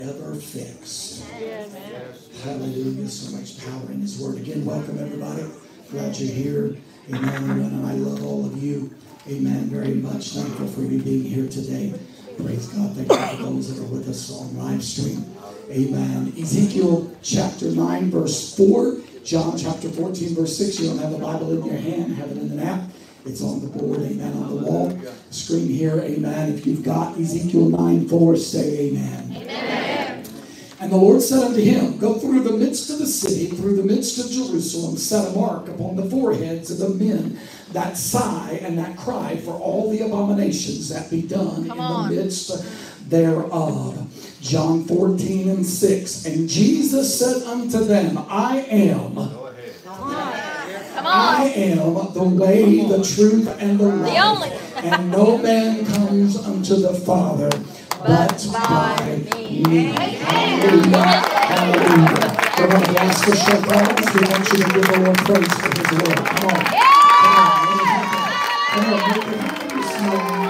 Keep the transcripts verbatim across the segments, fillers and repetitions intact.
Ever fixed. Yes. Hallelujah. So much power in His Word. Again, welcome everybody. Glad you're here. Amen. And I love all of you. Amen. Very much thankful for you being here today. Praise God. Thank you for those that are with us on live stream. Amen. Ezekiel chapter nine, verse four. John chapter fourteen, verse six. You don't have a Bible in your hand. Have it in an app. It's on the board. Amen. On the wall. Screen here. Amen. If you've got Ezekiel nine, four, say amen. Amen. And the Lord said unto him, go through the midst of the city, through the midst of Jerusalem, set a mark upon the foreheads of the men that sigh and that cry for all the abominations that be done Come in on. the midst thereof. John fourteen and six. And Jesus said unto them, I am. Go ahead. Come on. Come on. I am the way, the truth, and the life. The only. And no man comes unto the Father but by me. Hallelujah. Hallelujah. We're going to bless the shepherds. We want you to give the Lord praise for His word. Come on. Come on. Come on. Make it happen this morning.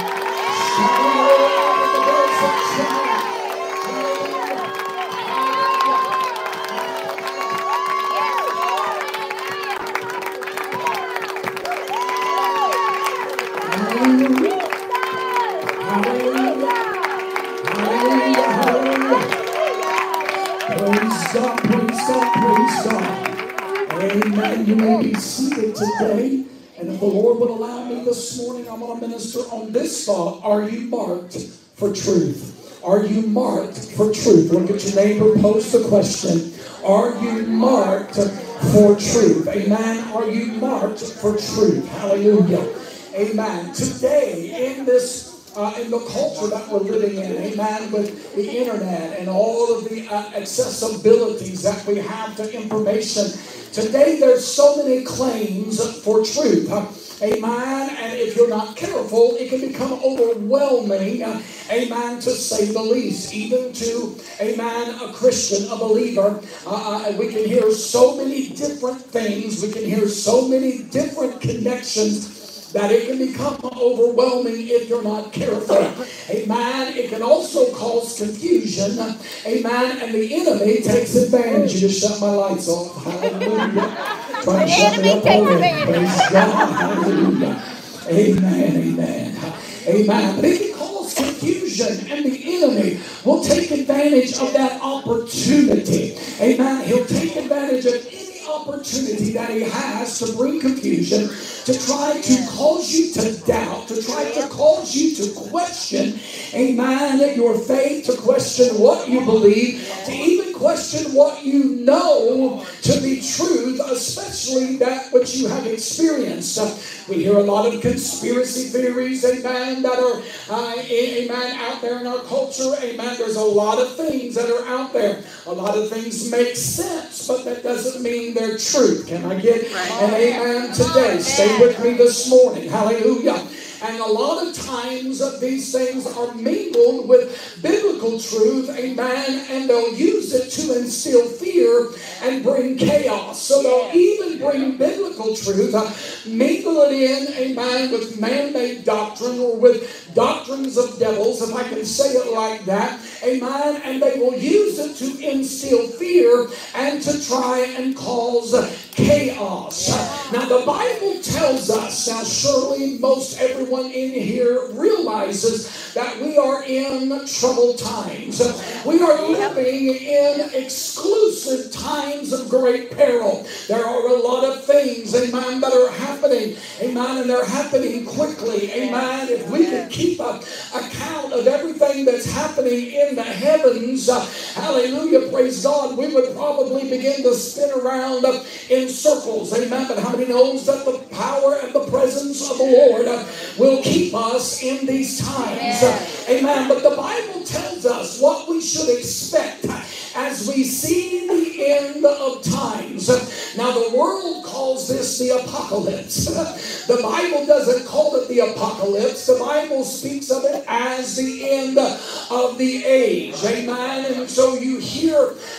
Amen. You may be seated today. And if the Lord would allow me this morning, I'm going to minister on this thought. Are you marked for truth? Are you marked for truth? Look at your neighbor, pose the question. Are you marked for truth? Amen. Are you marked for truth? Hallelujah. Amen. Today, in this Uh, in the culture that we're living in, amen, with the internet and all of the uh, accessibilities that we have to information. Today there's so many claims for truth. Uh, amen. And if you're not careful, it can become overwhelming, uh, amen, to say the least. Even to, amen, a Christian, a believer, uh, uh, we can hear so many different things. We can hear so many different connections that it can become overwhelming if you're not careful. Amen. It can also cause confusion. Amen. And the enemy takes advantage. You just shut my lights off. Hallelujah. Try to shut me up already. Praise God. Hallelujah. Amen. Amen. Amen. But it can cause confusion, and the enemy will take advantage of that opportunity. Amen. He'll take advantage of any opportunity that he has to bring confusion, to try to cause you to doubt, to try to cause you to question, amen, your faith, to question what you believe, to even question what you know to be truth, especially that which you have experienced. Uh, we hear a lot of conspiracy theories, amen, that are, uh, amen, out there in our culture, amen. There's a lot of things that are out there. A lot of things make sense, but that doesn't mean they're truth. Can I get an amen today? Stay with me this morning. Hallelujah. And a lot of times uh, these things are mingled with biblical truth, amen, and they'll use it to instill fear and bring chaos. So they'll even bring biblical truth, uh, mingle it in, amen, with man-made doctrine or with doctrines of devils, if I can say it like that, amen, and they will use it to instill fear and to try and cause chaos. Now the Bible tells us, now surely most everyone in here realizes that we are in troubled times. We are living in exclusive times of great peril. There are a lot of things, amen, that are happening, amen, and they're happening quickly, amen. If we could keep a account of everything that's happening in the heavens, uh, hallelujah, praise God, we would probably begin to spin around uh, in circles, amen. But how many knows that the power and the presence of the Lord uh, will keep us in these times, uh, amen. But the Bible tells us what we should expect as we see the end of times. Now the world calls this the apocalypse. The Bible doesn't call it the apocalypse. The Bible speaks of it as the end of the age. Amen. And so you hear,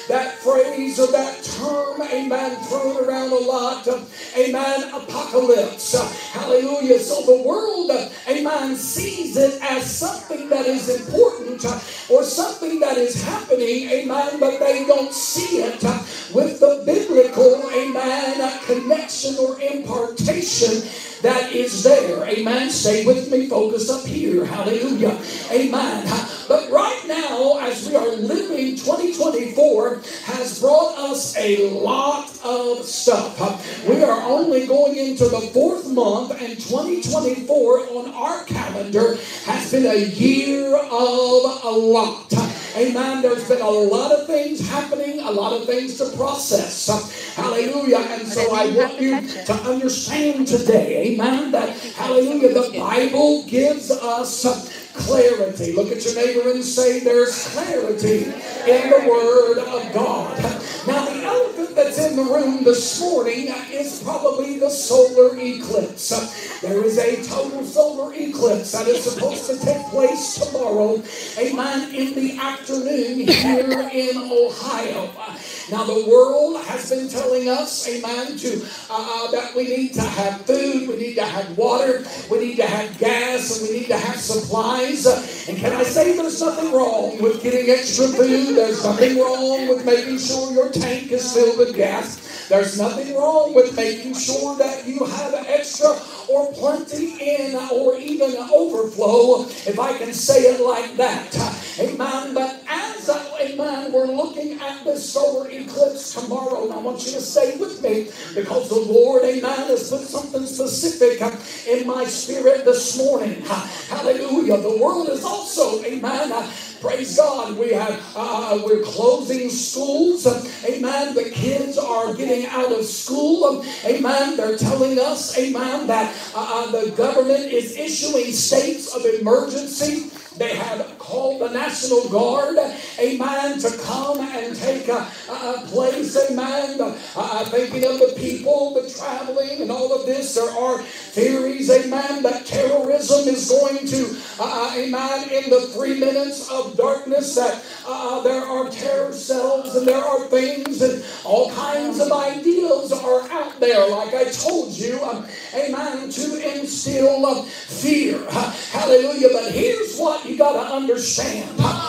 that phrase or that term, amen, thrown around a lot. Amen, apocalypse. Hallelujah. So the world, amen, sees it as something that is important or something that is happening, amen, but they don't see it with the biblical, amen, connection or impartation that is there. Amen. Stay with me. Focus up here. Hallelujah. Amen. But right now, as we are living, twenty twenty-four has brought us a lot of stuff. We are only going into the fourth month, and twenty twenty-four on our calendar has been a year of a lot. Amen. There's been a lot of things happening, a lot of things to process. Hallelujah. And so I want you to understand today, amen, that, hallelujah, the Bible gives us clarity. Look at your neighbor and say, there's clarity in the Word of God. Now, the elephant that's in the room this morning is probably the solar eclipse. There is a total solar eclipse that is supposed to take place tomorrow, amen, in the afternoon here in Ohio. Now, the world has been telling us, amen, to uh, that we need to have food, we need to have water, we need to have gas, and we need to have supplies. And can I say there's nothing wrong with getting extra food? There's nothing wrong with making sure your tank is filled with gas. There's nothing wrong with making sure that you have extra or plenty in or even overflow, if I can say it like that. Amen. But as, amen, we're looking at this solar eclipse tomorrow, and I want you to stay with me because the Lord, amen, has put something specific in my spirit this morning. Hallelujah. The world is also, amen, praise God, we have, uh, we're closing schools. Amen. The kids are getting out of school. Amen. They're telling us, amen, that uh, the government is issuing states of emergency. They have called the National Guard, amen, to come and take a, a place, amen, uh, thinking of the people, the traveling, and all of this. There are theories, amen, that terrorism is going to, uh, amen, in the three minutes of darkness, that uh, there are terror cells and there are things and all kinds of ideas are out there, like I told you, um, amen, to instill uh, fear. Hallelujah. But here's what you got to understand.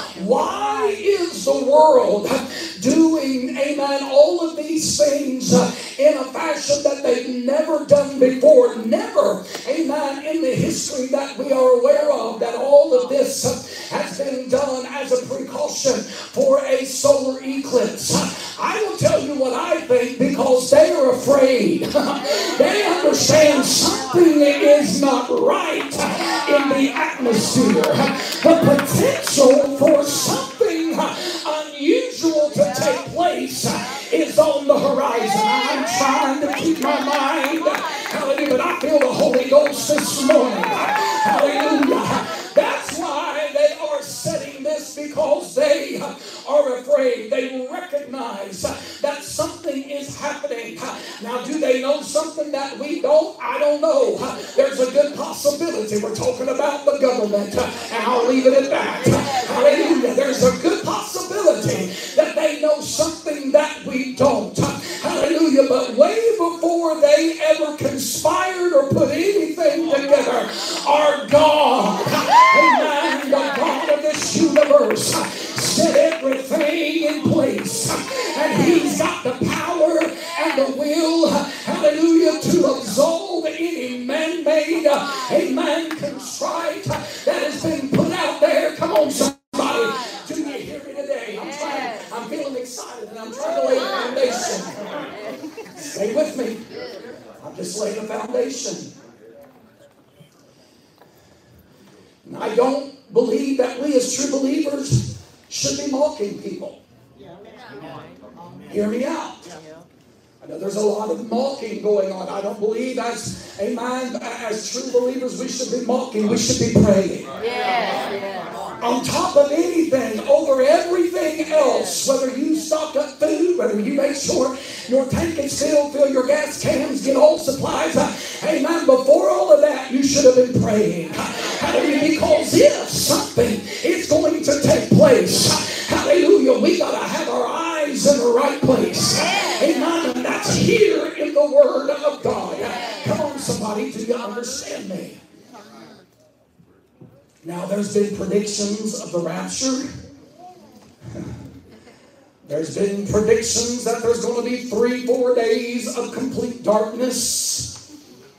Why is the world doing, amen, all of these things in a fashion that they've never done before? Never, amen, in the history that we are aware of, that all of this has been done as a precaution for a solar eclipse. I will tell you what I think, because they are afraid. They understand something is not right in the atmosphere. The potential for something unusual to take place is on the horizon. I'm trying to keep my mind, hallelujah, but I feel the Holy Ghost this morning. Hallelujah. That's why they are setting this, because they are afraid. They recognize that something is happening. Now, do they know something that we don't? I don't know. There's a good possibility. We're talking about the government, and I'll leave it at that. Hallelujah. There's a good possibility that they know something that we don't. Hallelujah. But way before they ever conspired or put anything together, our God, amen, the God of this universe, set everything in place. And He's got the power and the will, hallelujah, to absolve any man-made, amen, contrite that has been put out there. Come on, somebody. Do you hear me today? I'm trying, I'm feeling excited, and I'm trying to lay the foundation. Stay with me. I'm just laying the foundation. And I don't believe that we as true believers should be mocking people. Hear me out. I know there's a lot of mocking going on. I don't believe as, amen, as true believers we should be mocking. We should be praying. Yes, yes. On top of anything, over everything else, whether you stock up food, whether you make sure your tank is filled, fill your gas cans, get all supplies, uh, amen, before all of that, you should have been praying. Hallelujah, because if something is going to take place, hallelujah, we got to have our eyes is in the right place. Amen. And that's here in the Word of God. Come on, somebody, do you understand me? Now, there's been predictions of the rapture. There's been predictions that there's going to be three, four days of complete darkness.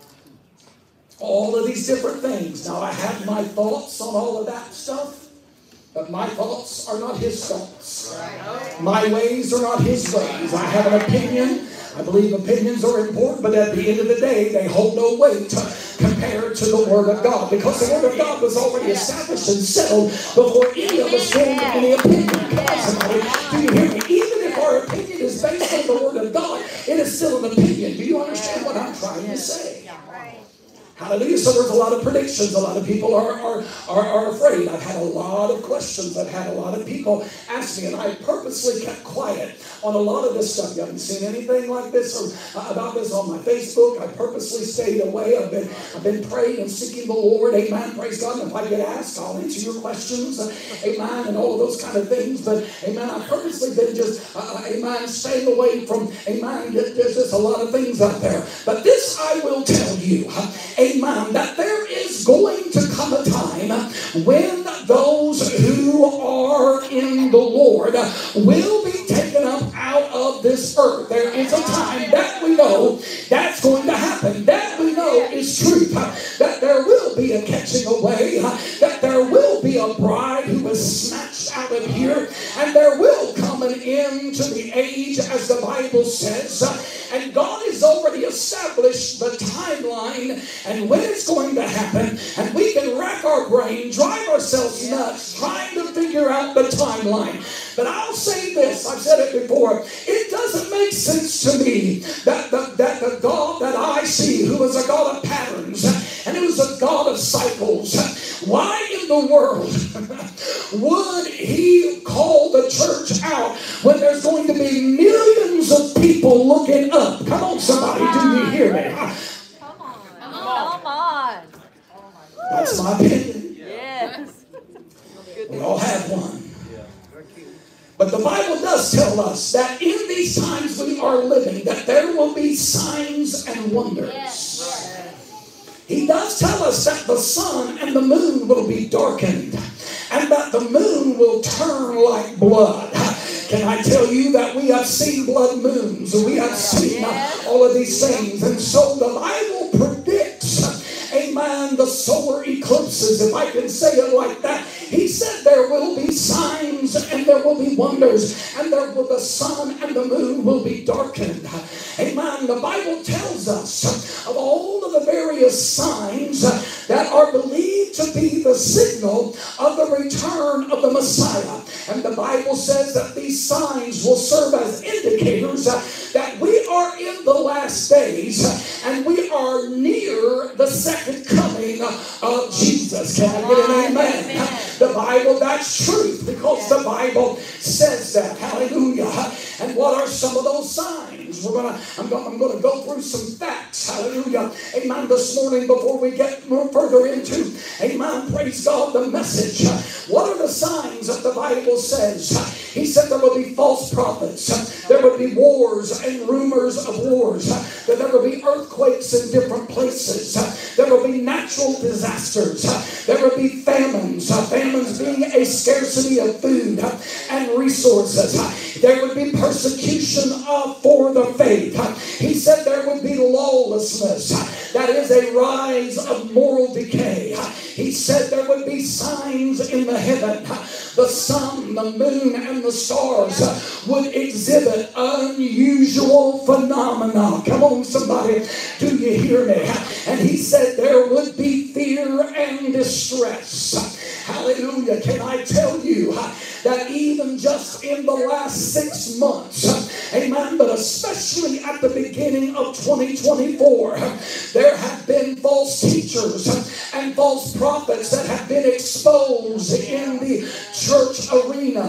All of these different things. Now, I have my thoughts on all of that stuff, but my thoughts are not his thoughts. My ways are not his ways. I have an opinion. I believe opinions are important, but at the end of the day, they hold no weight compared to the Word of God, because the Word of God was already established and settled before any of us formed any opinion. Come on, somebody. Do you hear me? Even if our opinion is based on the Word of God, it is still an opinion. Do you understand what I'm trying to say? Hallelujah. So there's a lot of predictions. A lot of people are, are, are, are afraid. I've had a lot of questions. I've had a lot of people ask me, and I purposely kept quiet on a lot of this stuff. You haven't seen anything like this or uh, about this on my Facebook. I purposely stayed away. I've been I've been praying and seeking the Lord. Amen. Praise God. And if I get asked, I'll answer your questions. Uh, amen. And all of those kind of things. But amen, I've purposely been just, uh, amen, staying away from, amen, there's just a lot of things out there. But this I will tell you. Uh, Amen. That there is going to come a time when those who are in the Lord will be taken up out of this earth. There is a time that we know that's going to happen. That we know is truth. That there will be a catching away. That there will be a bride who is snatched out of here. And there will come an end to the age, as the Bible says. And God has already established the timeline and when it's going to happen. And we can rack our brain, drive ourselves nuts, trying to figure out the timeline. But I'll say this, I've said it before, it doesn't make sense to me that the, that the God that I see, who is a God of patterns, and who is a God of cycles, why in the world would he call the church out when there's going to be millions of people looking up? Come on, somebody, do you hear me? Come on. Come on. That's my opinion. Yes. We all have one. But the Bible does tell us that in these times we are living, that there will be signs and wonders. He does tell us that the sun and the moon will be darkened, and that the moon will turn like blood. Can I tell you that we have seen blood moons, we have seen all of these things, and so the Bible predicts, amen, the solar eclipses, if I can say it like that. He said there will be signs and there will be wonders, and there will, the sun and the moon will be darkened. Amen. The Bible tells us of all of the various signs that are believed to be the signal of the return of the Messiah. And the Bible says that these signs will serve as indicators that we are in the last days and we are near the second coming of Jesus. Can I get an amen? Amen. The Bible, that's truth, because the Bible says that. Hallelujah. And what are some of those signs? We're gonna, I'm gonna, I'm gonna go through some facts. Hallelujah. Amen. This morning, before we get more further into, amen, praise God, the message. What are the signs that the Bible says? He said there will be false prophets. There will be wars and rumors of wars. That there will be earthquakes in different places. There will be natural disasters. There will be famines. Famines being a scarcity of food and resources. There would be persecution of for the faith. He said there would be lawlessness. That is a rise of moral decay. He said there would be signs in the heaven. The sun, the moon, and the stars would exhibit unusual phenomena. Come on, somebody. Do you hear me? And he said there would be fear and distress. Hallelujah. Can I tell you that even just in the last six months, Amen. But especially at the beginning of twenty twenty-four, there have been false teachers and false prophets that have been exposed in the church arena,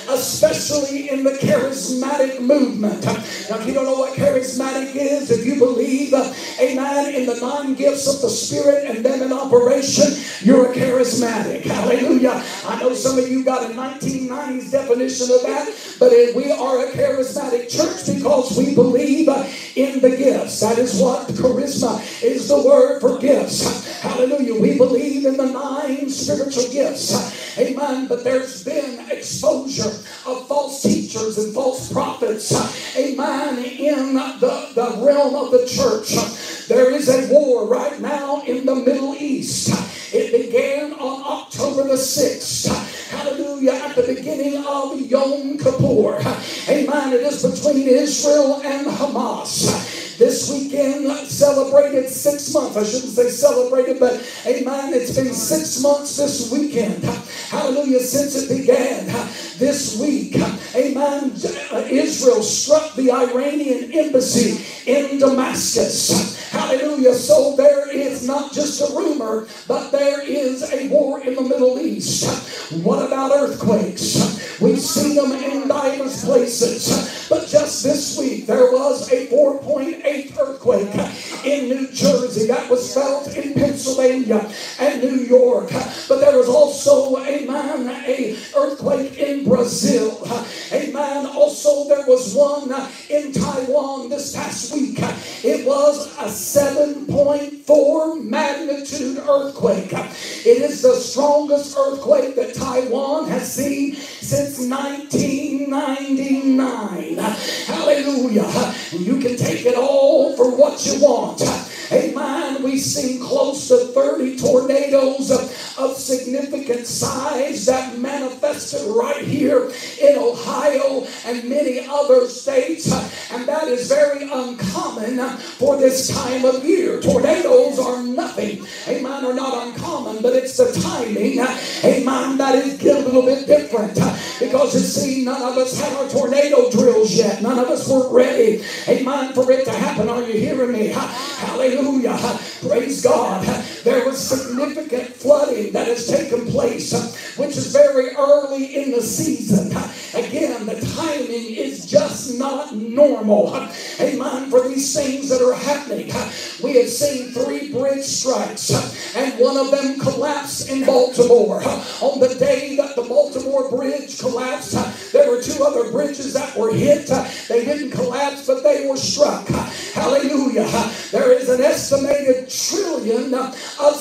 especially in the charismatic movement. Now, if you don't know what charismatic is, if you believe, amen, in the nine gifts of the Spirit and them in operation, you're a charismatic. Hallelujah. I know some of you got a nineteen nineties definition of that, but we are a charismatic church because we believe in the gifts. That is what charisma is, the word for gifts. Hallelujah. We believe in the nine spiritual gifts. Amen. But there's been exposure of false teachers and false prophets. Amen. In the, the realm of the church. There is a war right now in the Middle East. It began on October the sixth. Hallelujah. At the beginning of Yom Kippur. Amen. It is between Israel and Hamas. This weekend celebrated six months. I shouldn't say celebrated, but amen, it's been six months this weekend. Hallelujah, since it began. This week, amen, Israel struck the Iranian embassy in Damascus. Hallelujah. So there is not just a rumor, but there is a war in the Middle East. What about earthquakes? We've seen them in diverse places. But just this week, there was a four point eight earthquake in New Jersey that was felt in Pennsylvania and New York. But there was also, amen, a earthquake in Brazil. Amen. Also, there was one in Taiwan this past week. It was a seven point four magnitude earthquake. It is the strongest earthquake that Taiwan has seen since nineteen ninety-nine. Hallelujah. You can take it all for what you want. Amen. We've seen close to thirty tornadoes of, of significant size that manifested right here in Ohio and many other states. And that is very uncommon for this time of year. Tornadoes are nothing. Amen. Are not uncommon, but it's the timing. Amen. That is a little bit different. Because you see, none of us had our tornado drills yet. None of us were ready. Amen. For it to happen. Are you hearing me? Hallelujah. Praise God. There was significant flooding that has taken place, which is very early in the season. Again, the timing is just not normal. Amen. For these things that are happening. We have seen three bridge strikes, and one of them collapsed in Baltimore. On the day that the Baltimore bridge collapsed, there were two other bridges that were hit. They didn't collapse, but they were struck. Hallelujah. There is an estimated trillion of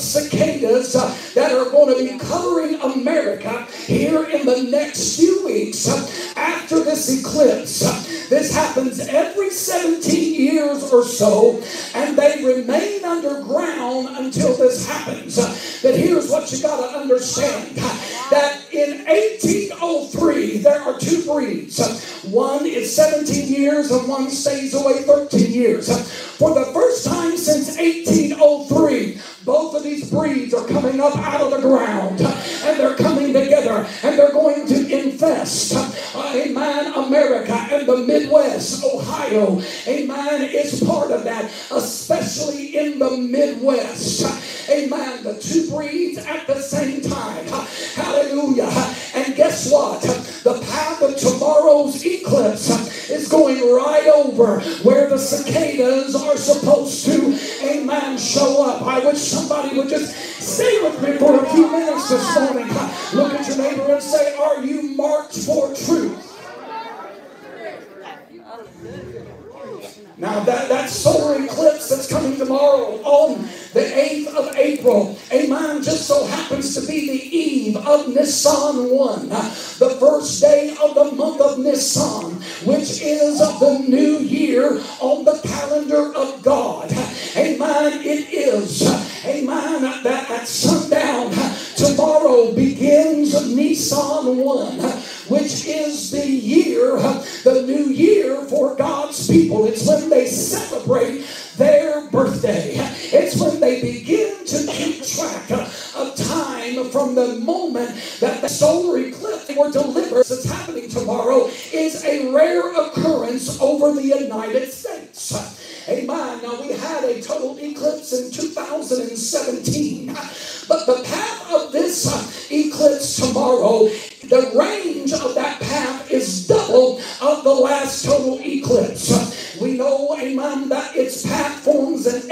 cicadas that are going to be covering America here in the next few weeks after this eclipse. This happens every seventeen years or so, and they remain underground until this happens. But here's what you got to understand, that in eighteen oh three there are two breeds. One is seventeen years and one stays away thirteen years. For the first time since eighteen oh three, both of these breeds are coming up out of the ground, and they're coming together, and they're going to infest, amen, America and the Midwest. Ohio, amen, is part of that, especially in the Midwest. Amen. The two breeds at the same time. Hallelujah. And guess what? The path of tomorrow's eclipse is going right over where the cicadas are supposed to, amen, show up. I wish somebody would just stay with me for a few minutes this morning. Look at your neighbor and say, are you marked for truth? Now that, that solar eclipse that's coming tomorrow on the eighth of April, amen, just so happens to be the eve of Nisan one, the first day of the month of Nisan, which is the new year on the calendar of God. Amen, it is. Amen, that at sundown tomorrow begins Nisan one, which is the year, the new year for God's people. It's when they celebrate their birthday. It's when they begin to keep track of time from the moment that the solar eclipse were delivered. It's happening tomorrow. is a rare occurrence over the United States. Amen. Now, we had a total eclipse in two thousand seventeen, but the path of this uh, eclipse tomorrow, the range of that path is double of the last total eclipse. We know, amen, that its path forms an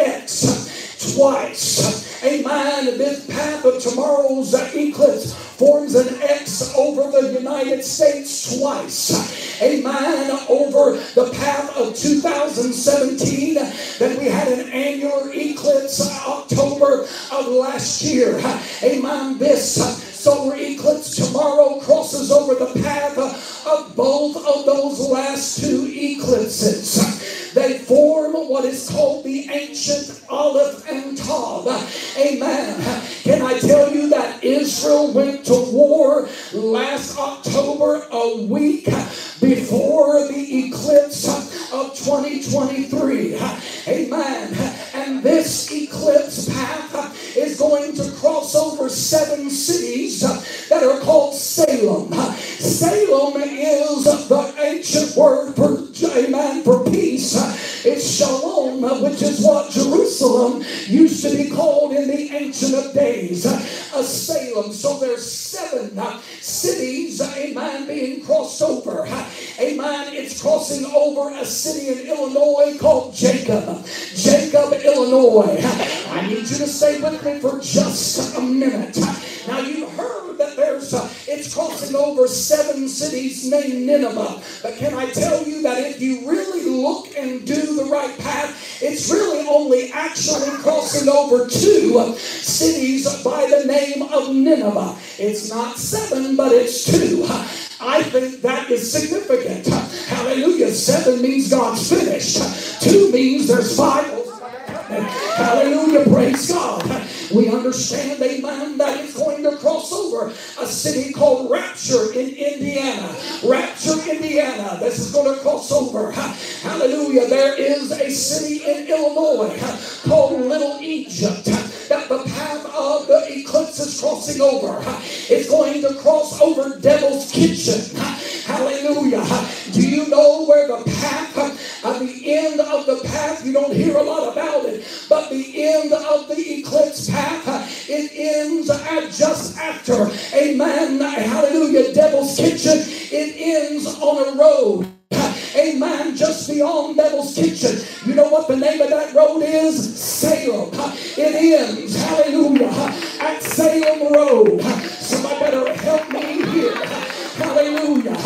X twice. Amen. This path of tomorrow's uh, eclipse forms an X over the United States twice. Amen. Over the path of two thousand seventeen, then we had an annular eclipse uh, October of last year. Amen. This uh, solar eclipse tomorrow crosses over the path uh, of both of those last two eclipses. They form what is called the ancient Aleph and Tav. Amen. Can I tell you that Israel went to war last October, a week before the eclipse of twenty twenty-three? Amen. And this eclipse path is going to cross over seven cities that are called Salem. Salem is the ancient word for, amen, for peace. It's Shalom, which is what Jerusalem used to be called in the Ancient of Days, a Salem. So there's seven uh, cities, amen, being crossed over. Amen. It's crossing over a city in Illinois called Jacob. Jacob, Illinois. I need you to stay with me for just a minute. Now, you've heard that there's, uh, it's crossing over seven cities named Nineveh. But can I tell you that if you really look and do the right path, it's really only actually crossing over two uh, cities by the name of Nineveh. It's not seven, but it's two. I think that is significant. Hallelujah. Seven means God's finished. Two means there's five. Hallelujah. Praise God. We understand, amen, that it's going to cross over a city called Rapture in Indiana. Rapture, Indiana. This is going to cross over. Hallelujah. There is a city in Illinois called Little Egypt that the path of the eclipse is crossing over. It's going to cross over Devil's Kitchen. Hallelujah. Do you know where the path, at the end of the path, you don't hear a lot about it, but the end of the eclipse path, it ends at just after, amen, hallelujah, Devil's Kitchen. It ends on a road, amen, just beyond Devil's Kitchen. You know what the name of that road is? Salem. It ends, hallelujah, at Salem Road. Somebody better help me here. Hallelujah.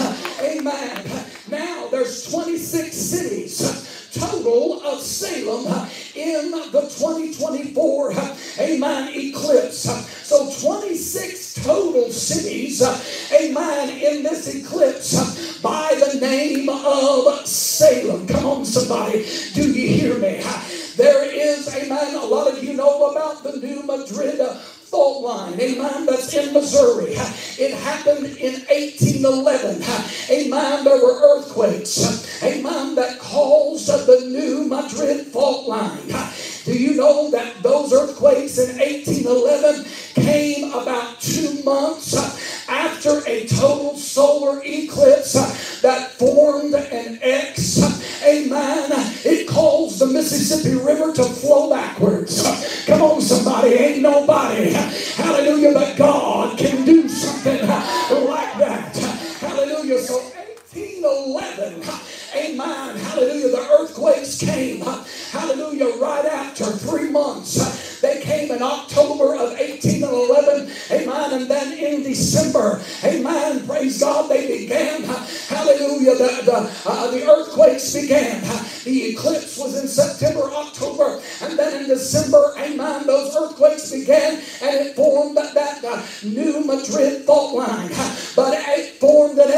Amen. Now there's twenty-six cities total of Salem in the twenty twenty-four, amen, eclipse. So twenty-six total cities, amen, in this eclipse by the name of Salem. Come on, somebody. Do you hear me? There is, amen, a lot of you know about the New Madrid fault line, amen, that's in Missouri. It happened in eighteen eleven. Amen, there were earthquakes, amen, that caused the New Madrid fault line. Do you know that those earthquakes in eighteen eleven came about two months after a total solar eclipse that formed an X? Amen. It caused the Mississippi River to flow backwards. Come on, somebody. Ain't nobody, hallelujah, but God can do something like that. Hallelujah. So eighteen eleven, amen, hallelujah, the earthquakes came, hallelujah, right after three months. They came in October of eighteen eleven, amen, and then in December, amen, praise God, they began, hallelujah, the, the, uh, the earthquakes began. The eclipse was in September, October, and then in December, amen, those earthquakes began, and it formed that, that uh, New Madrid fault line. But it formed an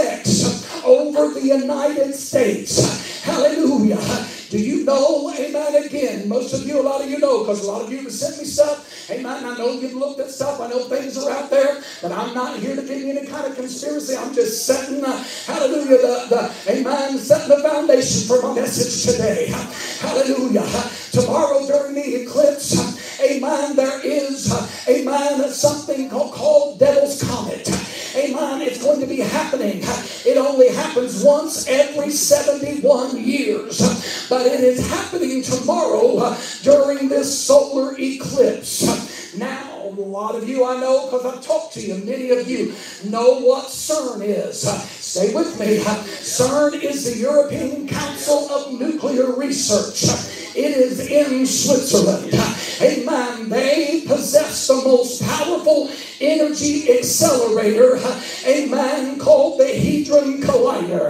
X over the United States. Hallelujah. Do you know, amen, again, most of you, a lot of you know, because a lot of you have sent me stuff, amen, I know you've looked at stuff, I know things are out there, but I'm not here to give you any kind of conspiracy. I'm just setting, uh, hallelujah, the, the, amen, setting the foundation for my message today. Hallelujah. Tomorrow during the eclipse, amen, there is, amen, something called, called Devil's Comet. Amen. amen, it's going to be happening. It only happens once every seventy-one years. But it is happening tomorrow during this solar eclipse. Now, a lot of you I know, because I've talked to you, many of you know what CERN is. Stay with me. CERN is the European Council of Nuclear Research. It is in Switzerland. Amen. They possess the most powerful energy accelerator, amen, called the Hadron Collider.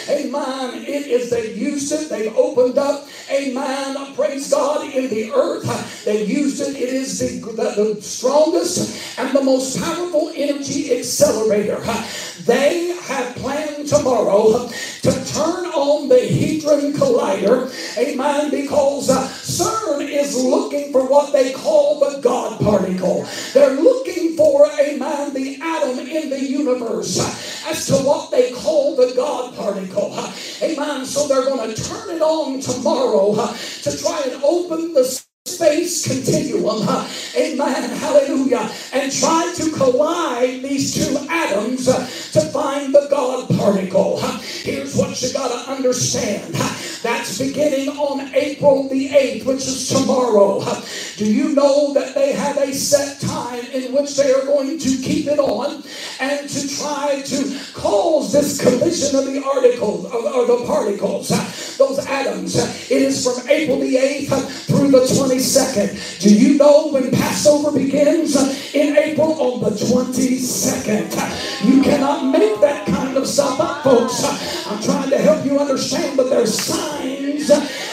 Amen. It is, they've used it, they've opened up, amen, praise God, in the earth. They've used it. It is the, the, the strongest and the most powerful energy accelerator. They have planned tomorrow to turn on the Hadron Collider, amen, because uh, CERN is looking for what they call the God particle. They're looking for, amen, the atom in the universe as to what they call the God particle. Amen. So they're going to turn it on tomorrow to try and open the space continuum, amen, hallelujah, and try to collide these two atoms to find the God particle. Here's what you got to understand. That's beginning on April the eighth, which is tomorrow. Do you know that they have a set time in which they are going to keep it on and to try to cause this collision of the articles, or the particles, those atoms? It is from April the eighth through the twenty-second. Do you know when Passover begins? In April on the twenty-second. You cannot make that kind of stuff up, folks. I'm trying to help you understand, but there's signs,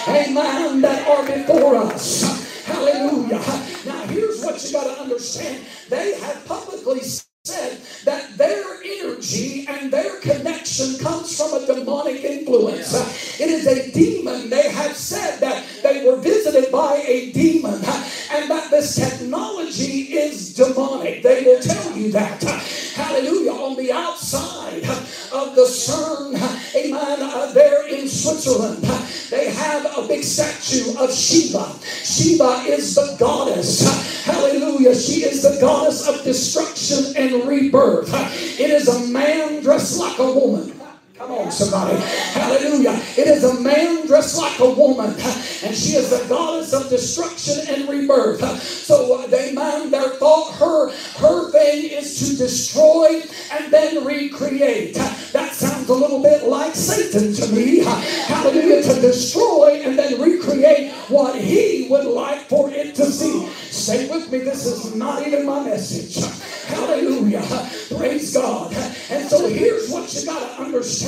amen, that are before us. Hallelujah. Now here's what you got to understand. They have publicly said that their energy and their connection comes from a demonic influence. It is a demon. They have said that they were visited by a demon and that this technology is demonic. They will tell you that. Hallelujah. On the outside of the CERN, amen, uh, there in Switzerland, they have a big statue of Shiva. Shiva is the goddess. Hallelujah. She is the goddess of destruction and rebirth. It is a man dressed like a woman. Come on, somebody. Hallelujah. It is a man dressed like a woman. And she is the goddess of destruction and rebirth. So they mind their thought. Her, her thing is to destroy and then recreate. That sounds a little bit like Satan to me. Hallelujah. To destroy and then recreate what he would like for it to see. Stay with me. This is not even my message. Hallelujah. Praise God. And so here's what you got to understand.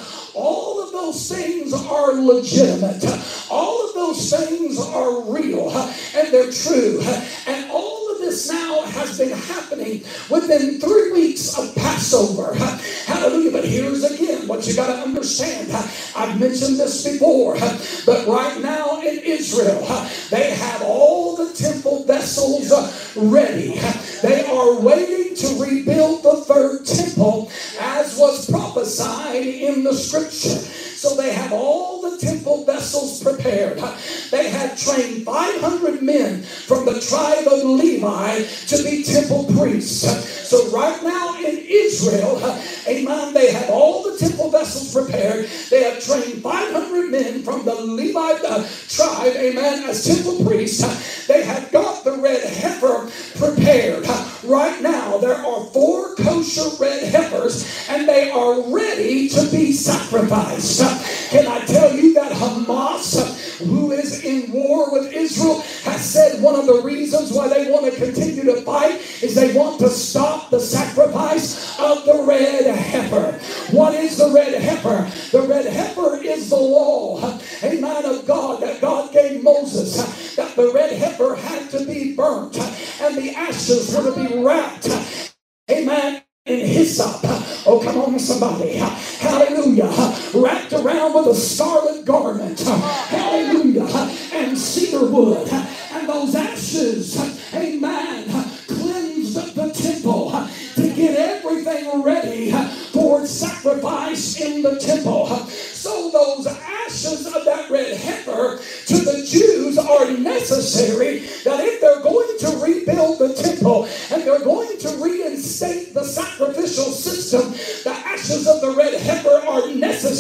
All of those things are legitimate. All of those things are real. And they're true. And all of this now has been happening within three weeks of Passover. Hallelujah. But here's again what you got to understand. I've mentioned this before. But right now in Israel, they have all the temple vessels ready. They are waiting to rebuild the third temple as was prophesied in the scripture. So they have all the temple vessels prepared. They have trained five hundred men from the tribe of Levi to be temple priests. So right now in Israel, amen, they have all the temple vessels prepared. They have trained five hundred men from the Levi uh, tribe, amen, as temple priests. They have got the red heifer prepared. Right now there are four kosher red heifers and they are ready to be sacrificed. Can I tell you that Hamas, who is in war with Israel, has said one of the reasons why they want to continue to fight is they want to stop the sacrifice of the red heifer. What is the red heifer? The red heifer is the law, amen, of God that God gave Moses, that the red heifer had to be burnt and the ashes were to be wrapped, amen, in hyssop. Oh, come on, somebody. Hallelujah. Wrapped around with a scarlet garment. Hallelujah. And cedar wood. And those ashes, amen, cleansed the temple to get everything ready for sacrifice in the temple. So those ashes of that red heifer to the Jews are necessary, that if they're going to rebuild the temple and they're going to reinstate the sacrificial system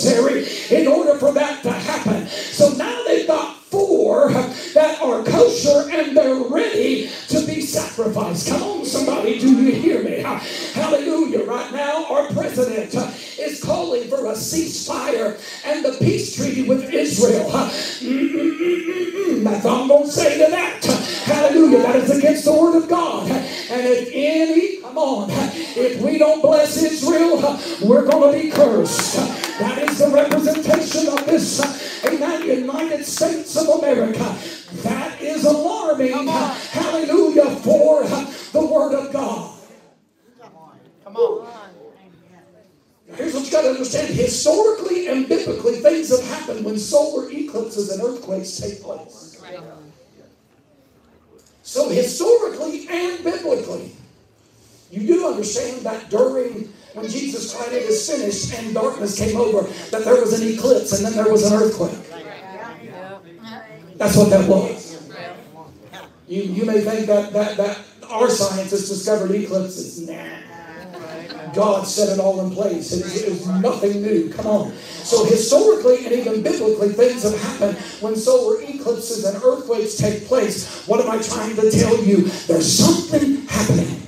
necessary in order for that to happen. So now they've got four that are kosher and they're ready to be sacrificed. Come on, somebody, do you hear me? Hallelujah. Right now, our president is calling for a ceasefire and the peace treaty with Israel. Mm-mm-mm-mm-mm. That's all I'm going to say to that. Hallelujah. That is against the word of God. And if any, come on, if we don't bless Israel, we're going to be cursed. That is the representation of this, amen, United States of America. That is alarming, hallelujah, for the word of God. Come on. Here's what you got to understand. Historically and biblically, things have happened when solar eclipses and earthquakes take place. So historically and biblically, you do understand that during when Jesus Christ is finished and darkness came over, that there was an eclipse and then there was an earthquake. That's what that was. You, you may think that, that, that our scientists discovered eclipses. Nah. God set it all in place. It is, it is nothing new. Come on. So historically and even biblically, things have happened when solar eclipses and earthquakes take place. What am I trying to tell you? There's something happening.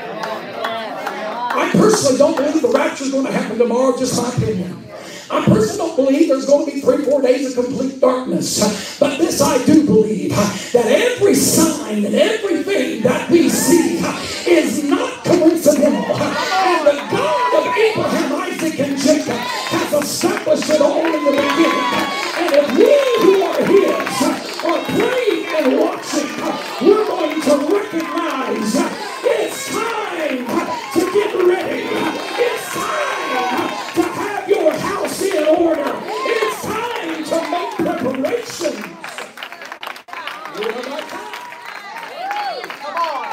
I personally don't believe the rapture is going to happen tomorrow, just my opinion. I personally don't believe there's going to be three, four days of complete darkness. But this I do believe, that every sign and everything that we see is not coincidental. And the God of Abraham, Isaac, and Jacob has established it all in the beginning. And if we who are his are praying and watching, we're going to recognize it's time to get ready. It's time to have your house in order. It's time to make preparations. Come on.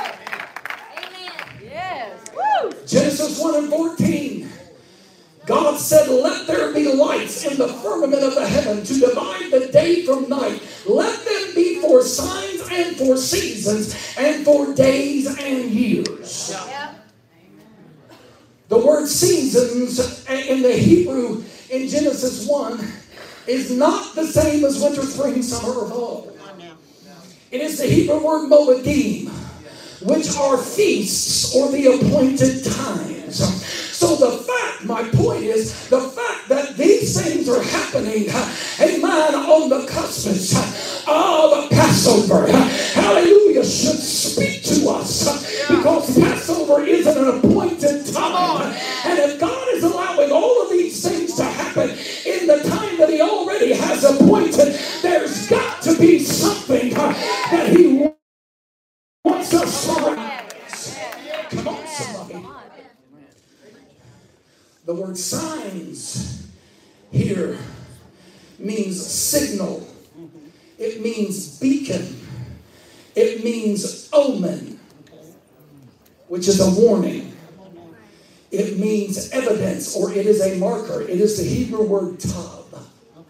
Yes. Woo. Genesis one and fourteen. God said, let there be lights in the firmament of the heaven to divide the day from night. Let them be for signs and for seasons and for days and years. Yeah. The word seasons in the Hebrew in Genesis one is not the same as winter, spring, summer, or fall. It is the Hebrew word moedim, which are feasts or the appointed times. So the fact, my point is, the fact that these things are happening, amen, on the cusp of Passover, hallelujah, should speak to us, because Passover is an appointed time. And if God is allowing all of these things to happen in the time that he already has appointed, there's got to be something that he wants us to recognize. Come on, somebody. The word signs here means signal. It means beacon. It means omen, which is a warning. It means evidence, or it is a marker. It is the Hebrew word tav.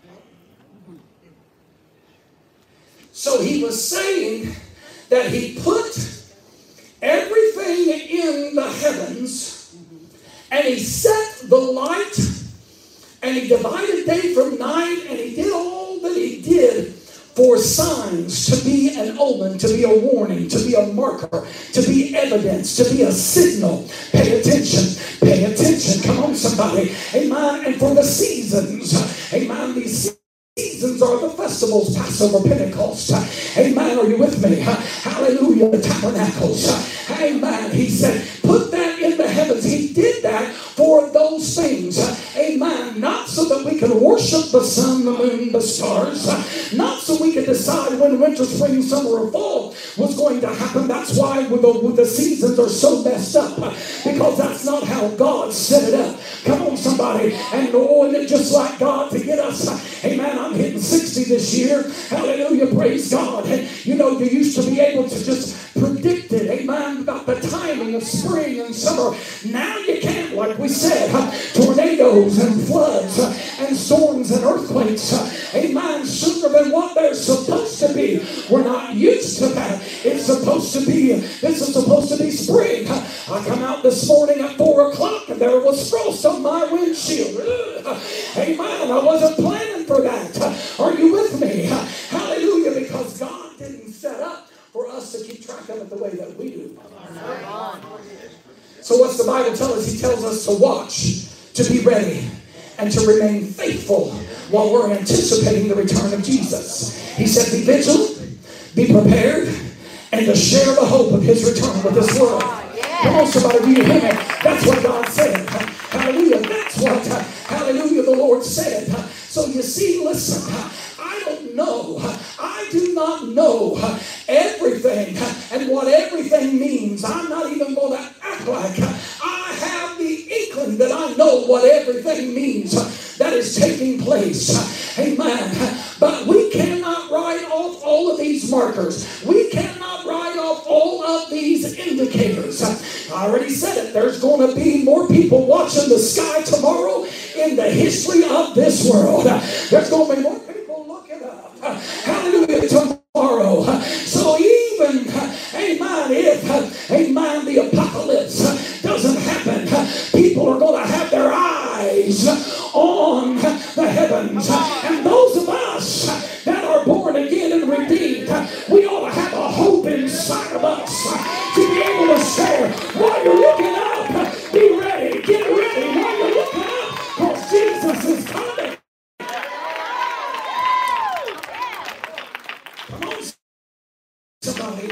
So he was saying that he put everything in the heavens, and he set the light, and he divided day from night, and he did all that he did for signs, to be an omen, to be a warning, to be a marker, to be evidence, to be a signal. Pay attention. Pay attention. Come on, somebody. Amen. And for the seasons. Amen. These seasons are the festivals, Passover, Pentecost. Amen. Are you with me? Hallelujah. The tabernacles. Amen. He said, put that in the heavens. He did that for those things. Amen. Not so that we can worship the sun, the moon, the stars. Not so we can decide when winter, spring, summer, or fall was going to happen. That's why with the, with the seasons are so messed up. Because that's not how God set it up. Come on, somebody. And oh, and it just like God to get us. Amen. I'm hitting sixty this year. Hallelujah. Praise God. And you know, you used to be able to just predict it. Amen. About the timing of spring and summer. Now you can't, like we said. Tornadoes and floods and amen, storms and earthquakes, amen, sooner than what they're supposed to be. We're not used to that. It's supposed to be, this is supposed to be spring. I come out this morning at four o'clock and there was frost on my windshield. Amen. I wasn't planning for that. Are you with me? Hallelujah. Because God didn't set up for us to keep track of it the way that we do. So what's the Bible tell us? He tells us to watch, to be ready, and to remain faithful while we're anticipating the return of Jesus. He said, be vigilant, be prepared, and to share the hope of his return with this world. Come on, somebody, do you hear me? That's what God said. Hallelujah. That's what, hallelujah, the Lord said. So you see, listen, I don't know. I do not know everything and what everything means. I'm not even going to act like I have the inkling that I know what everything means that is taking place. Amen. But we cannot write off all of these markers. We cannot write off all of these indicators. I already said it. There's going to be more people watching the sky tomorrow in the history of this world. There's going to be more people looking up. Hallelujah, tomorrow. So even, amen, if, amen, the apocalypse doesn't happen, people are going to have their eyes on the heavens. And those of us that are born again and redeemed, we ought to have a hope inside of us to be able to say, while you're looking up, be ready, get ready while you're looking up, because Jesus is coming. Come on, somebody.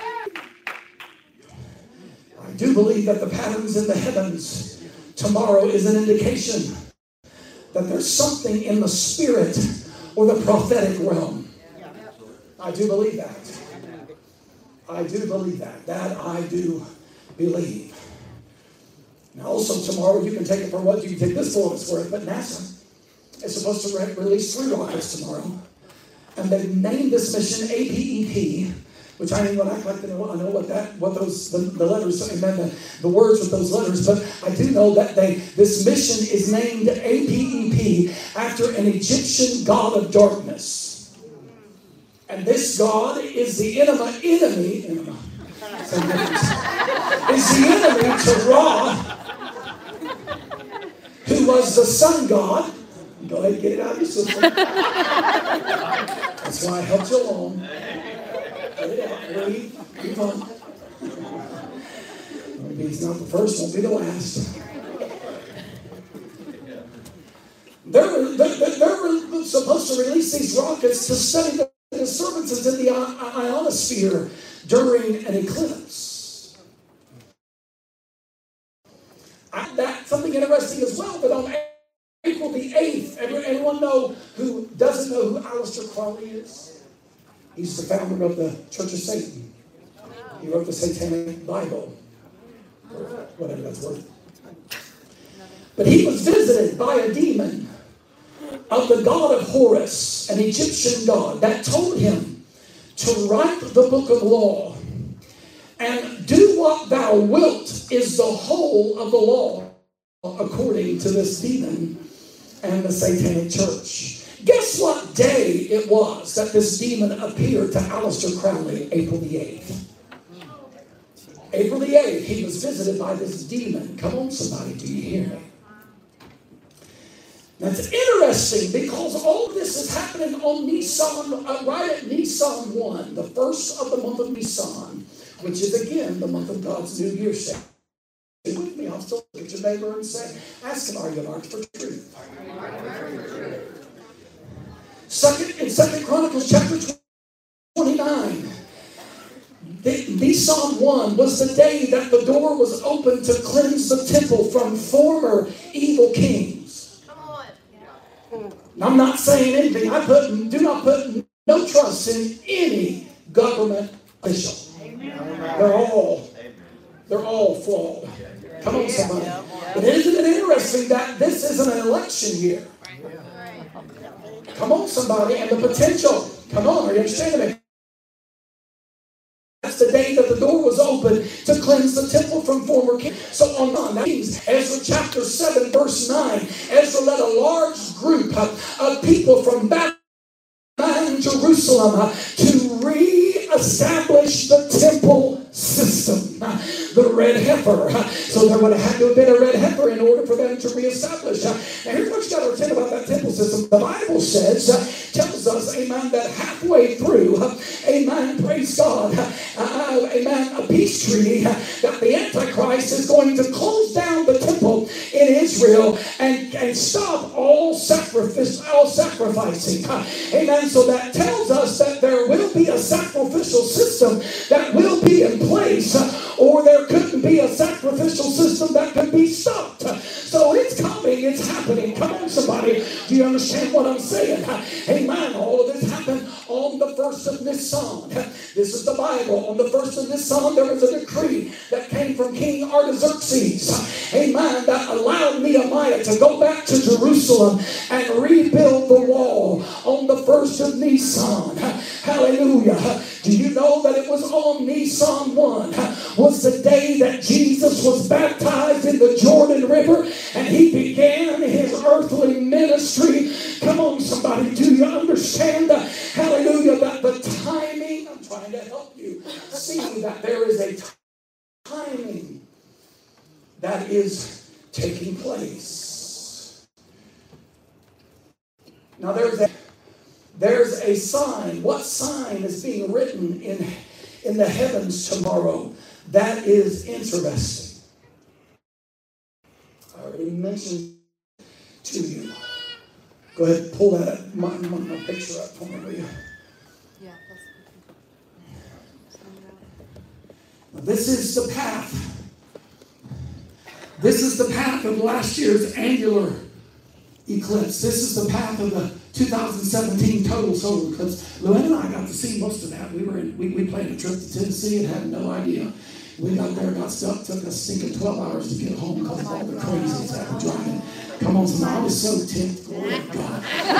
I do believe that the patterns in the heavens tomorrow is an indication that there's something in the spirit or the prophetic realm. I do believe that. I do believe that. That I do believe. Now also tomorrow, you can take it for what you can take this for it's worth, but NASA is supposed to re- release three rockets tomorrow. And they've named this mission A P E P, which I didn't act like to know. I know what that, what those, the, the letters, amen, the, the words with those letters, but I do know that they, this mission is named A P E P after an Egyptian god of darkness. And this god is the enemy, enemy, enemy is the enemy to Ra, who was the sun god. Go ahead and get it out of your system. That's why I helped you along. Get it out. Read. Move on. Maybe it's not the first, won't be the last. They're, they're, they're supposed to release these rockets to study the disturbances in the ionosphere during an eclipse. I, that's something interesting as well, but on April the eighth, everyone know who doesn't know who Aleister Crowley is? He's the founder of the Church of Satan. He wrote the Satanic Bible, or whatever that's worth. But he was visited by a demon of the god of Horus, an Egyptian god, that told him to write the book of law and do what thou wilt is the whole of the law, according to this demon and the Satanic Church. Guess what day it was that this demon appeared to Aleister Crowley? April the eighth. April the eighth, he was visited by this demon. Come on, somebody, do you hear me? That's interesting because all this is happening on Nisan, uh, right at Nisan one, the first of the month of Nisan, which is again the month of God's New Year. Stay with me. I'll still look at your neighbor and say, ask him, are you marked for truth? Second, in Second Chronicles chapter twenty-nine, the, Nisan one was the day that the door was opened to cleanse the temple from former evil kings. Now, I'm not saying anything. I put, do not put no trust in any government official. They're all, they're all flawed. Come on, somebody. But isn't it interesting that this isn't an election year? Come on, somebody. And the potential. Come on, are you understanding me? That's the day that the door was open to cleanse the temple from from former kings. So on that means Ezra chapter seven, verse nine, Ezra led a large group of, of people from Babylon in Jerusalem uh, to re-establish the temple system, uh, the red heifer. Uh, so there would have had to have been a red heifer in order for them to re-establish. Uh, now here's what you got to understand about that temple system. The Bible says, uh, tells us, amen, that halfway through, uh, amen, praise God, uh, uh, amen, a peace treaty, uh, that the Antichrist is going to close down the temple in Israel and, and stop all sacrifice, all sacrificing. Uh, amen. So that tells us that there will be a sacrificial system that will be in place, uh, or there couldn't be a sacrificial system that could be stopped. Uh, so it's coming, it's happening. Come on, somebody. Do you understand what I'm saying? Uh, amen. All of this happened on the first of Nisan. Uh, this is the Bible. On the first of Nisan, there was a decree that came from King Artaxerxes. Uh, amen. That allowed Nehemiah to go back to Jerusalem and rebuild the wall on the first of Nisan. Hallelujah. Do you know that it was on Nisan one was the day that Jesus was baptized in the Jordan River and he began his earthly ministry? Come on, somebody. Do you understand? Hallelujah. That the timing, I'm trying to help you see that there is a timing that is taking place. Now there's a There's a sign. What sign is being written in, in the heavens tomorrow? That is interesting. I already mentioned to you. Go ahead and pull that up, my, my, my picture up for me, will you? Yeah, that's This is the path. This is the path of last year's annular eclipse. This is the path of the two thousand seventeen total solar eclipse. Luann and I got to see most of that. We were in, we, we planned a trip to Tennessee and had no idea. We got there, got stuck, took us stinking twelve hours to get home because of all the crazies that were driving. Come on, somebody. I was so tempted. Glory to God.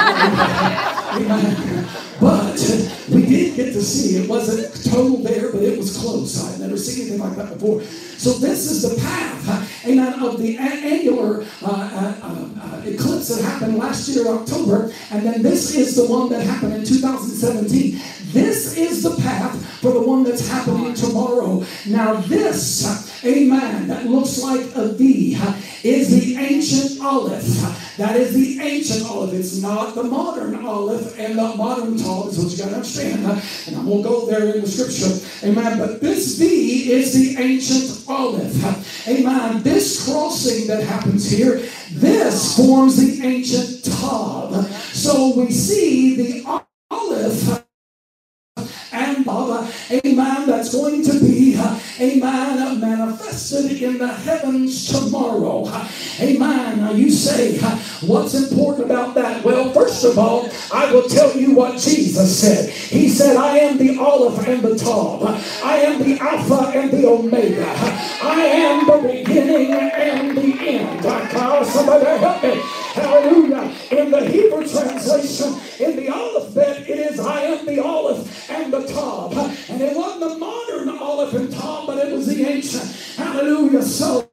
Amen. But we did get to see. It wasn't total there, but it was close. I had never seen anything like that before. So this is the path, amen, of the annular uh, uh, uh, eclipse that happened last year in October. And then this is the one that happened in two thousand seventeen. This is the path for the one that's happening tomorrow. Now this, amen, that looks like a V, is the ancient olive. That is the ancient olive. It's not the modern olive and the modern olive. Is what you got to understand. And I'm going to go there in the scripture. Amen. But this V is the ancient olive. Amen. This crossing that happens here, this forms the ancient Tav. So we see the olive and uh, amen, that's going to be, uh, amen, manifested in the heavens tomorrow. Uh, amen. Now you say, uh, what's important about that? Well, first of all, I will tell you what Jesus said. He said, I am the olive and the Tav. I am the Alpha and the Omega. I am the beginning and the end. God, somebody help me. Hallelujah. In the Hebrew translation, in the alphabet, it is I am the olive and the Tav. And it wasn't the modern olive and Tav, but it was the ancient. Hallelujah. So,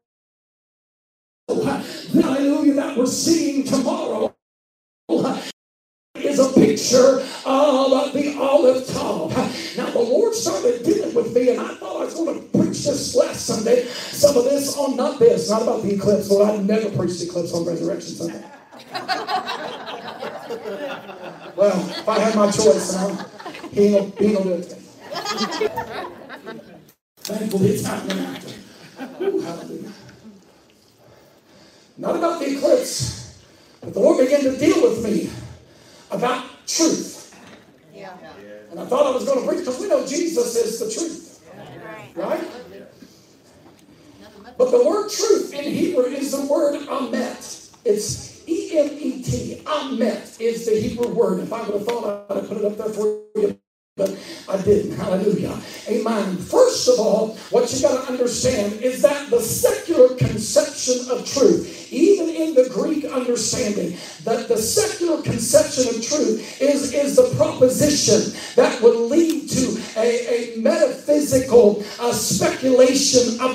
hallelujah, that we're seeing tomorrow is a picture of the olive Tav. Now, the Lord started dealing with me, and I thought I was going to preach this last Sunday. Some of this on not this, not about the eclipse. Lord, I never preached the eclipse on Resurrection Sunday. Well, if I had my choice, now, he ain't going to do it to me. Thankfully, it's happening after. Ooh, hallelujah. Not about the eclipse, but the Lord began to deal with me about truth. Yeah. And I thought I was going to preach because we know Jesus is the truth. Right? But the word truth in Hebrew is the word amet. It's E M E T. Amet is the Hebrew word. If I would have thought I'd have put it up there for you, but I didn't. Hallelujah. Amen. First of all, what you got to understand is that the secular conception of truth, even in the Greek understanding, that the secular conception of truth is, is the proposition that would lead to a, a metaphysical uh, speculation about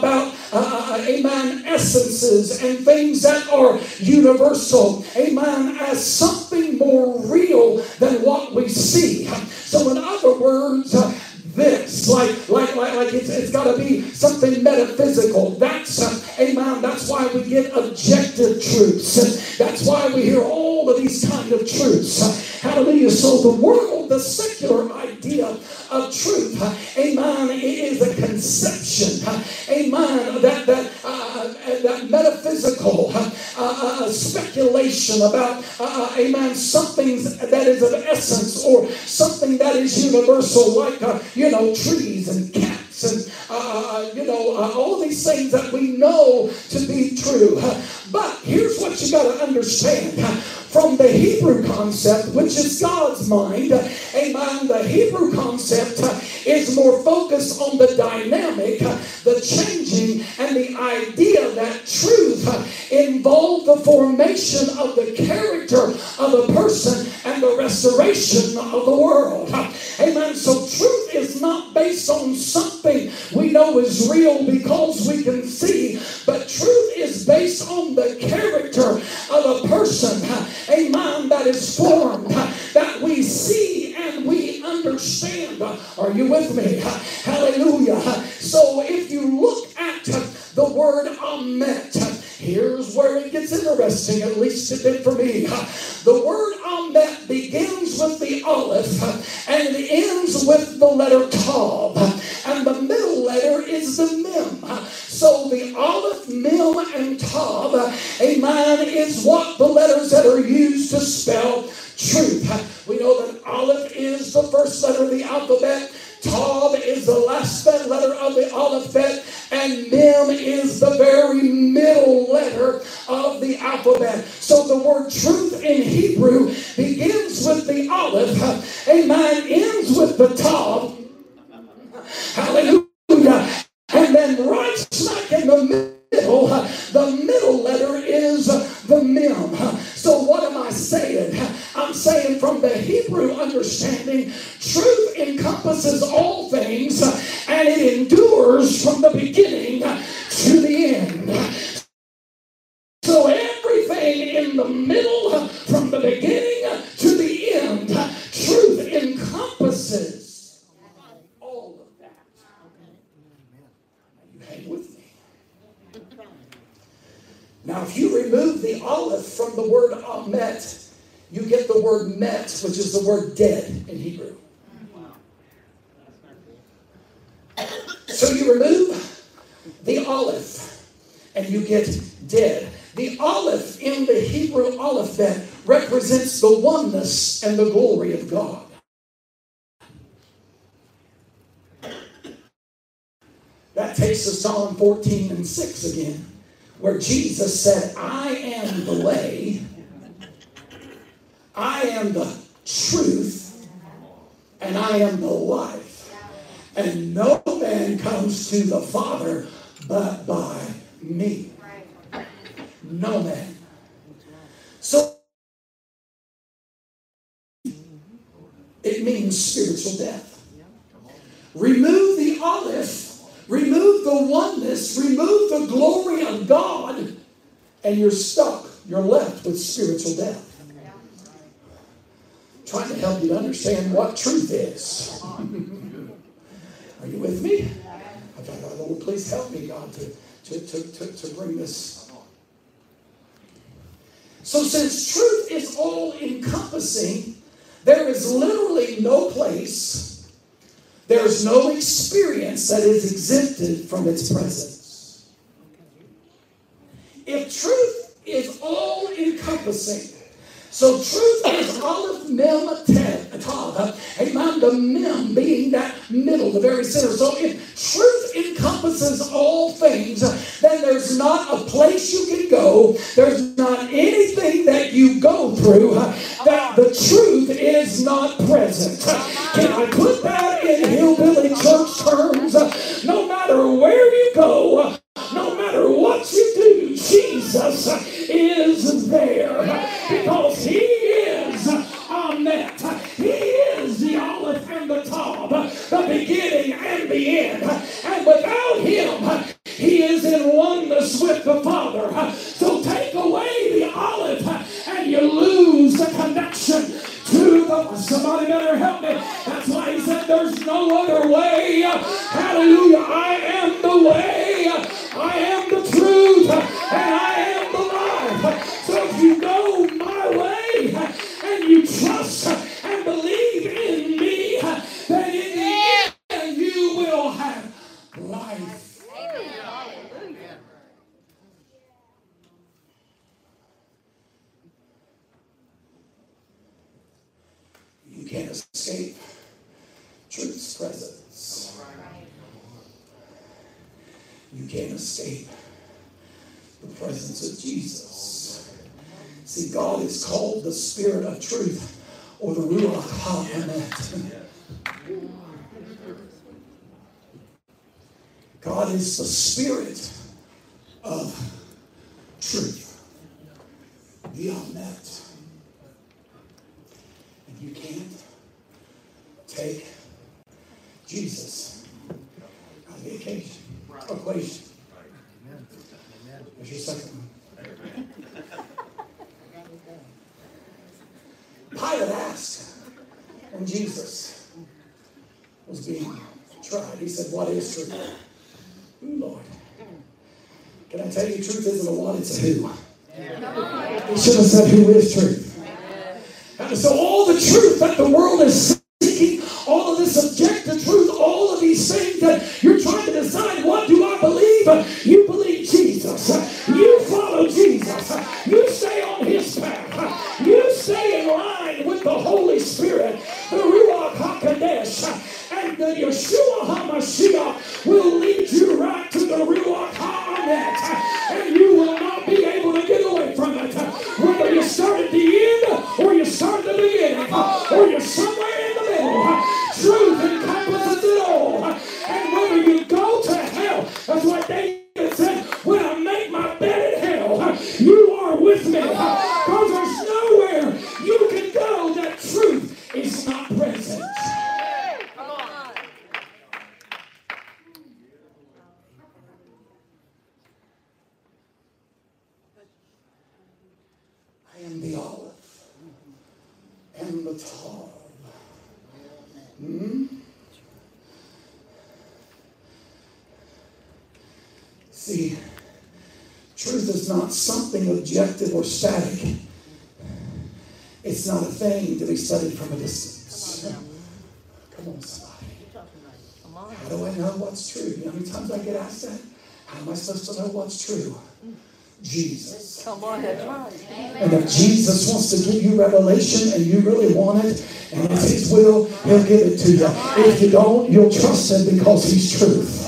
uh, amen, essences and things that are universal, amen, as something more real than what we see. So in other words, uh, this, like, like, like, like it's, it's got to be something metaphysical. That's, uh, amen, that's why we get objective truths. That's why we hear all of these kind of truths. Uh, hallelujah. So the world, the secular idea of truth, uh, amen, is a conception, uh, amen, that, that, uh, that metaphysical uh, uh, speculation about, uh, amen, something that is of essence or something that is universal, like, uh, you know, trees and cats and, uh, you know, uh, all of these things that we know to be true. But here's what you got to understand. From the Hebrew concept, which is God's mind, amen, the Hebrew concept is more focused on the dynamic, the changing, and the idea that truth involved the formation of the character of a person and the restoration of the world. Amen. So truth is not based on something we know is real because we can see, but truth is based on the character of a person, amen, that is formed, that we see and we understand. Are you with me? Hallelujah. So if you look at the word amet, here's where it gets interesting, at least it did for me. The word amet begins with the aleph and it ends with the letter tav, and the middle letter is the mem. So the aleph, mem, and tav, amen, is what the letters that are used to spell truth. We know that aleph is the first letter of the alphabet, tav is the last letter of the alphabet, and mem is the very middle letter of the alphabet. So the word truth in Hebrew begins with the aleph, amen, ends with the tav, hallelujah, and then right smack in the middle, the middle letter is the mem. So what am I saying? I'm saying from the Hebrew understanding, truth encompasses all things and it endures from the beginning to the end. So everything in the middle, from the beginning to the end, truth encompasses all of that. You hang with me. Now, if you remove the aleph from the word amet, you get the word met, which is the word dead in Hebrew. So you remove the aleph and you get dead. The aleph in the Hebrew alphabet represents the oneness and the glory of God. That takes us to John fourteen and six again, where Jesus said, I am the way, I am the truth, and I am the life. And no man comes to the Father but by me. No man. So it means spiritual death. Remove the aleph, remove the oneness, remove the glory of God, and you're stuck. You're left with spiritual death. Trying to help you to understand what truth is. Are you with me? I thought, Lord, please help me, God, to, to, to, to, to bring this. So since truth is all-encompassing, there is literally no place, there is no experience that is exempted from its presence. If truth is all-encompassing, so truth is aleph, mem, tav, amen, the mem being that middle, the very center. So if truth encompasses all things, then there's not a place you can go, there's not anything that you go through that the truth is not present. Can I put that in hillbilly church terms? No matter where you go, no matter what you do, Jesus is there because He is Amet. He is the aleph and the tav, the beginning and the end. And without Him, He is in Uh, somebody better help me. That's why he said there's no other way. Hallelujah. I am the way. I am the truth. And I am the life. So if you go my way and you trust and believe in me, then in the end you will have life. Amen. Hallelujah. You can't escape truth's presence. You can't escape the presence of Jesus. See, God is called the Spirit of Truth, or the Ruach HaEmet. God is the Spirit of truth, the Amet. And you can't take Jesus out of the occasion, equation. There's your second one. Pilate asked when Jesus was being tried, he said, what is truth? Ooh, Lord. Can I tell you, truth isn't a what, it's a who. He should have said, who is truth? And so all the truth that the world is seeking, all of this objective truth, all of these things that you're trying to decide, what do I believe? You believe Jesus. You follow Jesus. You stay on his path. You stay in line with the Holy Spirit, the Ruach HaKodesh, and the Yeshua HaMashiach will lead you right to the Ruach HaEmet, and you will not be able to get away from it. Whether you start at the end, or you start at the beginning, or you're somewhere in the middle, truth encompasses it all. And whether you go to hell, that's what David said, when I make my bed in hell, you are with me. Because there's nowhere you can go that truth is not present. I am the olive and the tall. Hmm? See, truth is not something objective or static. It's not a thing to be studied from a distance. Come on, somebody. How do I know what's true? You know how many times I get asked that? How am I supposed to know what's true? Jesus. Come on, that's right. And if Jesus wants to give you revelation and you really want it, and it's his will, he'll give it to you. If you don't, you'll trust him because he's truth.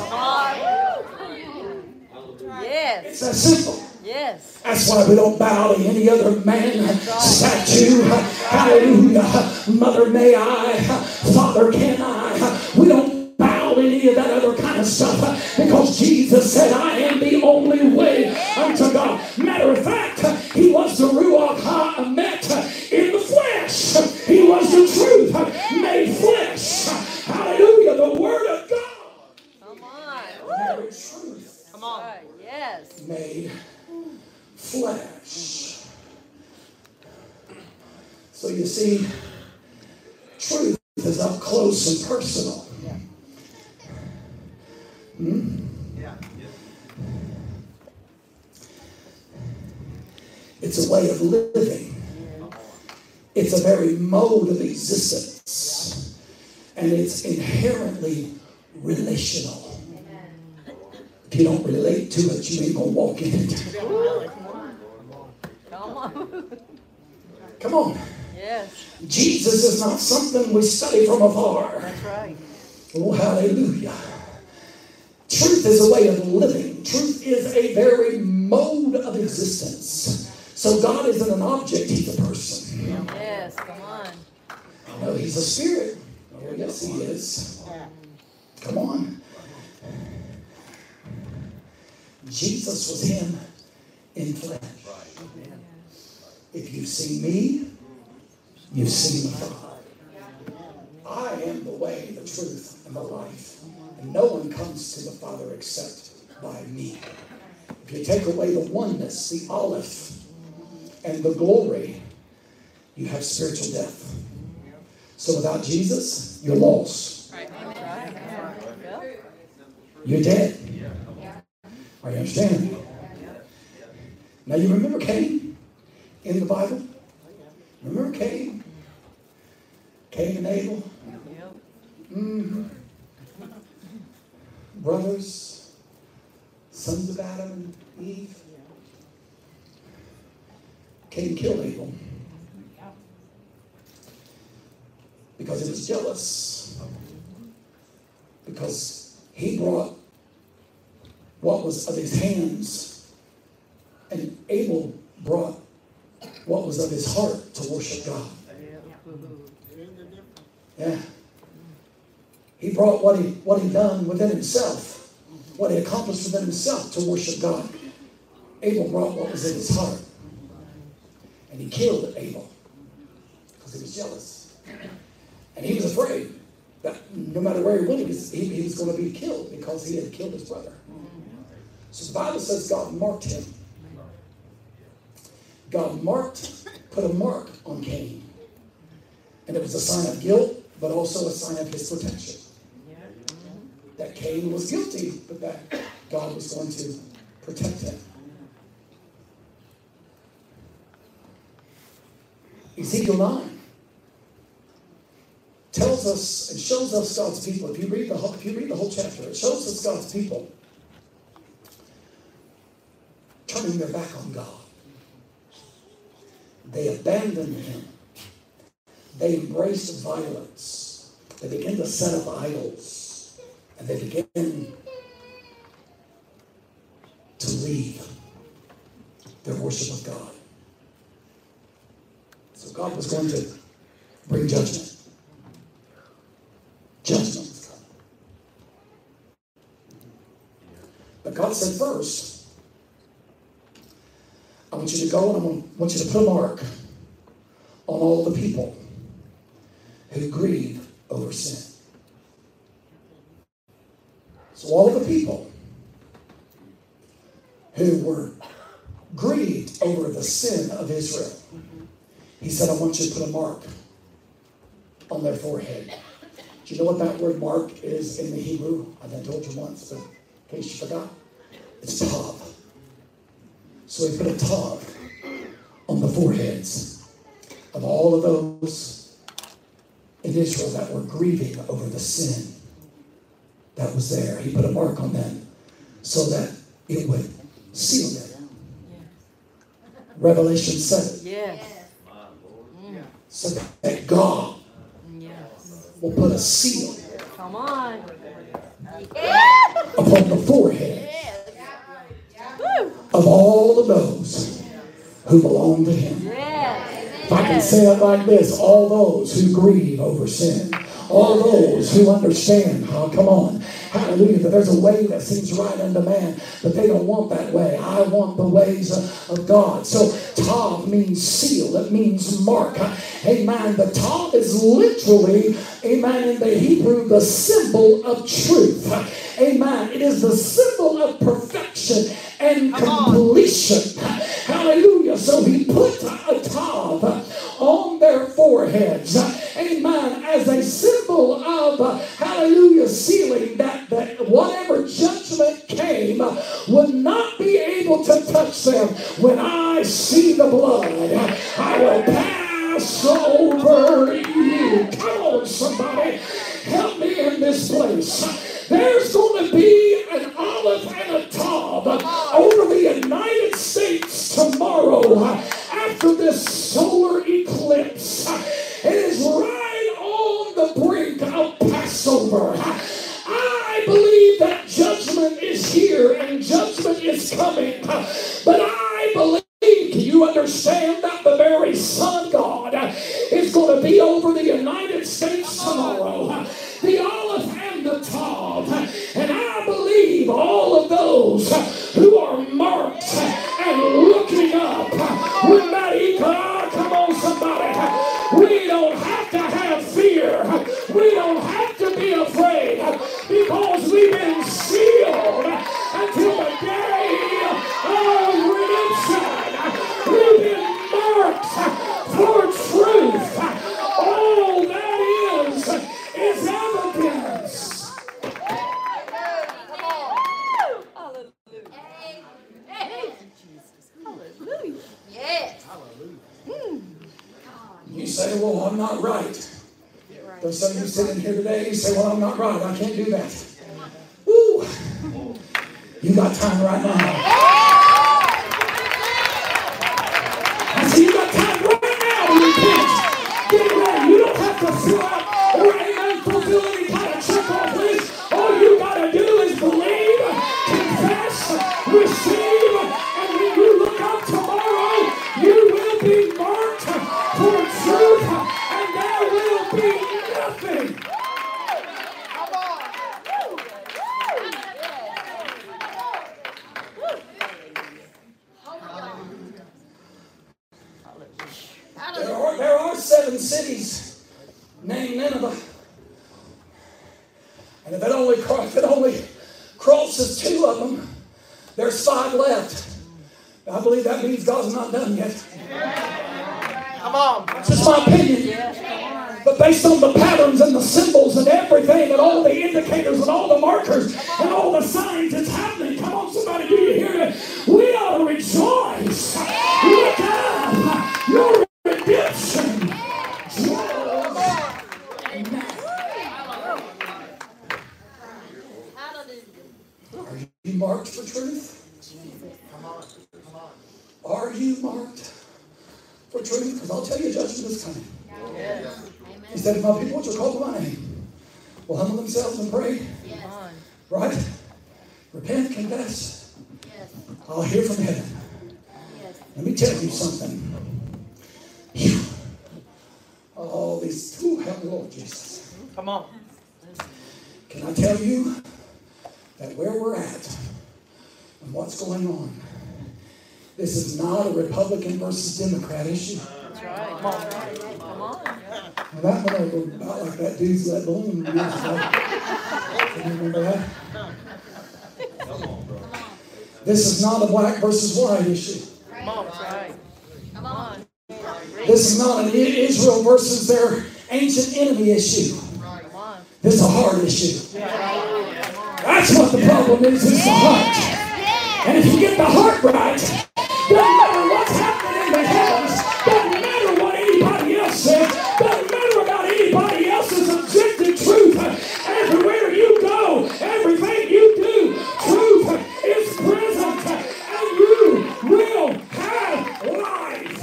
Yes. It's that simple. Yes. That's why we don't bow to any other man, statue, hallelujah, mother may I, father can I. We don't bow to any of that other kind of stuff because Jesus said, I am the only way unto God. Matter of fact, he was the Ruach HaEmet in the flesh. He was the truth made flesh. Hallelujah, the word of God. Come on. Very truth. Come on. Yes. Made flesh. So you see, truth is up close and personal. Hmm? Yeah. It's a way of living. It's a very mode of existence. And it's inherently relational. If you don't relate to it, you ain't going to walk in it. Come on. Come on. Yes. Jesus is not something we study from afar. That's right. Oh, hallelujah. Truth is a way of living. Truth is a very mode of existence. So God isn't an object, he's a person. Yes, come on. I know he's a spirit. Oh, yes, he is. Come on. Jesus was him in flesh. If you've seen me, you've seen the Father. I am the way, the truth, and the life. And no one comes to the Father except by me. If you take away the oneness, the Aleph, and the glory, you have spiritual death. So without Jesus, you're lost. You're dead. Are you understanding? Now you remember Cain in the Bible? Remember Cain? Cain and Abel? Mm-hmm. Brothers, sons of Adam and Eve. Cain killed Abel because he was jealous, because he brought what was of his hands, and Abel brought what was of his heart to worship God. Yeah. He brought what he what he done within himself, what he accomplished within himself to worship God. Abel brought what was in his heart. And he killed Abel because he was jealous. And he was afraid that no matter where he went, he was, he, he was going to be killed because he had killed his brother. So the Bible says God marked him. God marked, put a mark on Cain. And it was a sign of guilt, but also a sign of his protection. That Cain was guilty, but that God was going to protect him. Ezekiel nine tells us and shows us God's people. If you read the whole, if you read the whole chapter, it shows us God's people turning their back on God. They abandoned him. They embraced violence. They began to set up idols. And they began to leave their worship of God. So God was going to bring judgment. Judgment was coming. But God said first, I want you to go and I want you to put a mark on all the people who grieve over sin. So all of the people who were grieved over the sin of Israel, he said, I want you to put a mark on their forehead. Do you know what that word mark is in the Hebrew? I've been told you once, but in case you forgot, it's tav. So he put a tav on the foreheads of all of those in Israel that were grieving over the sin that was there. He put a mark on them so that it would seal them. Revelation seven. Yes. So that God Yes. will put a seal Come on. upon the forehead Woo. of all of those who belong to him. Yes. If I can say it like this, all those who grieve over sin, all those who understand, oh, come on, hallelujah, that there's a way that seems right unto man, but they don't want that way. I want the ways of, of God. So tav means seal. It means mark. Amen. The tav is literally, amen, in the Hebrew, the symbol of truth. Amen. It is the symbol of perfection and completion. Hallelujah. So he put a tav on their foreheads. Amen. As a symbol of, uh, hallelujah, sealing that, that whatever judgment came uh, would not be able to touch them. When I see the blood, I will pass over you. Come on, somebody. Help me in this place. There's going to be an olive and a tav over the United States tomorrow after this solar eclipse. It is right on the brink of Passover. I believe that judgment is here and judgment is coming. But I believe, do you understand that the very Son of God is going to be over the United States tomorrow? The olive and the tav. And I believe all of those who are marked and looking up with that eagle. Come on, somebody. We don't have to have fear. We don't have to be afraid because we've been sealed until the day of redemption. We've been marked for truth. Oh, that right. There's some of you sitting here today, you say, well, I'm not right. I can't do that. Woo! You got time right now. I say, you got time right now to repent. Get ready. You don't have to fill out or amen, fulfill any kind of check-off list. All you got to do is believe, confess, receive, and when you look up tomorrow, you will be marked for truth, and there will be nothing. There are, there are seven cities named Nineveh. And if it only, if it only crosses two of them, there's five left. I believe that means God's not done yet. Come on. That's just my opinion. But based on the patterns and the symbols and everything and all the indicators and all the markers and all the signs that's happening, come on, somebody, do you hear me? We ought to rejoice. Look up. Your redemption draws nigh. Are you marked for truth? Are you marked for truth? Because I'll tell you, judgment is coming. He said, if my people which are called by my name will humble themselves and pray, Yes. right? Repent, confess. Yes. I'll hear from heaven. Yes. Let me tell you something. Phew. Oh, these, ooh, help me, Lord Jesus. Come on. Can I tell you that where we're at and what's going on, this is not a Republican versus Democrat issue. That's right. Come on. Come on. Now that one was about like that dude's that balloon years ago. Can you remember that? This is not a black versus white issue. Come on. That's right. Come on. This is not an Israel versus their ancient enemy issue. Come on. This is a heart issue. That's what the problem is, it's the heart. And if you get the heart right, doesn't matter what's happening in the heavens, doesn't matter what anybody else says, doesn't matter about anybody else's objective truth. Everywhere you go, everything you do, truth is present, and you will have life.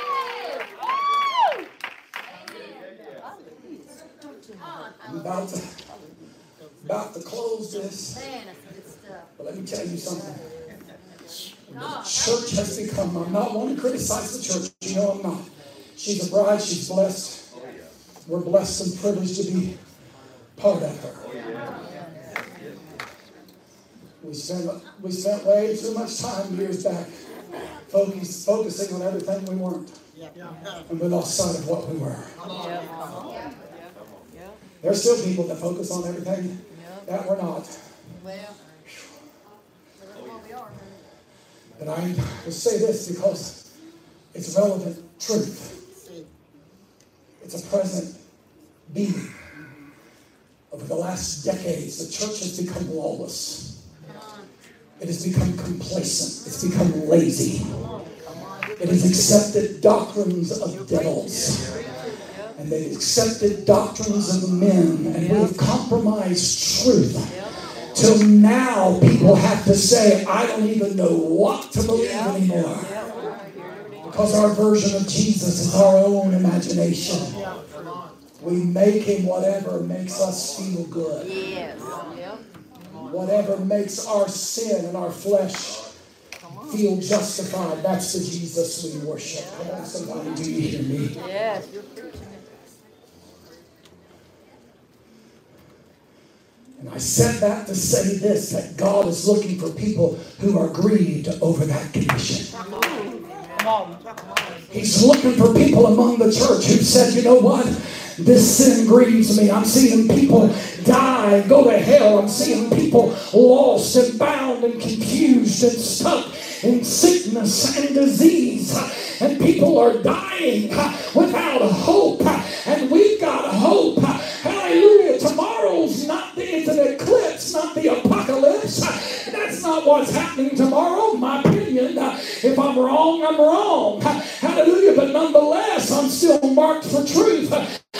I'm about to, about to close this, Man, that's good stuff. but let me tell you something. The church has become, I'm not one to criticize the church, you know I'm not. She's a bride, she's blessed. We're blessed and privileged to be part of her. We spent, we spent way too much time years back focus, focusing on everything we weren't. And we lost sight of what we were. There's still people that focus on everything that we're not. Well, But I will say this because it's relevant truth. It's a present being. Over the last decades, the church has become lawless. It has become complacent. It's become lazy. It has accepted doctrines of devils. And they've accepted doctrines of men. And we have compromised truth. Till now, people have to say, I don't even know what to believe anymore. Because our version of Jesus is our own imagination. We make him whatever makes us feel good. yes. Yep. Whatever makes our sin and our flesh feel justified. That's the Jesus we worship. Come on, somebody, do you hear me? Yes, you're preaching it. And I said that to say this, that God is looking for people who are grieved over that condition. Come on. He's looking for people among the church who said, you know what? This sin grieves me. I'm seeing people die and go to hell. I'm seeing people lost and bound and confused and stuck in sickness and disease. And people are dying without hope. And we've got hope. Hallelujah. Tomorrow's not the, it's an eclipse, not the apocalypse. That's not what's happening tomorrow. My opinion. If I'm wrong, I'm wrong. Hallelujah. But nonetheless, I'm still marked for truth.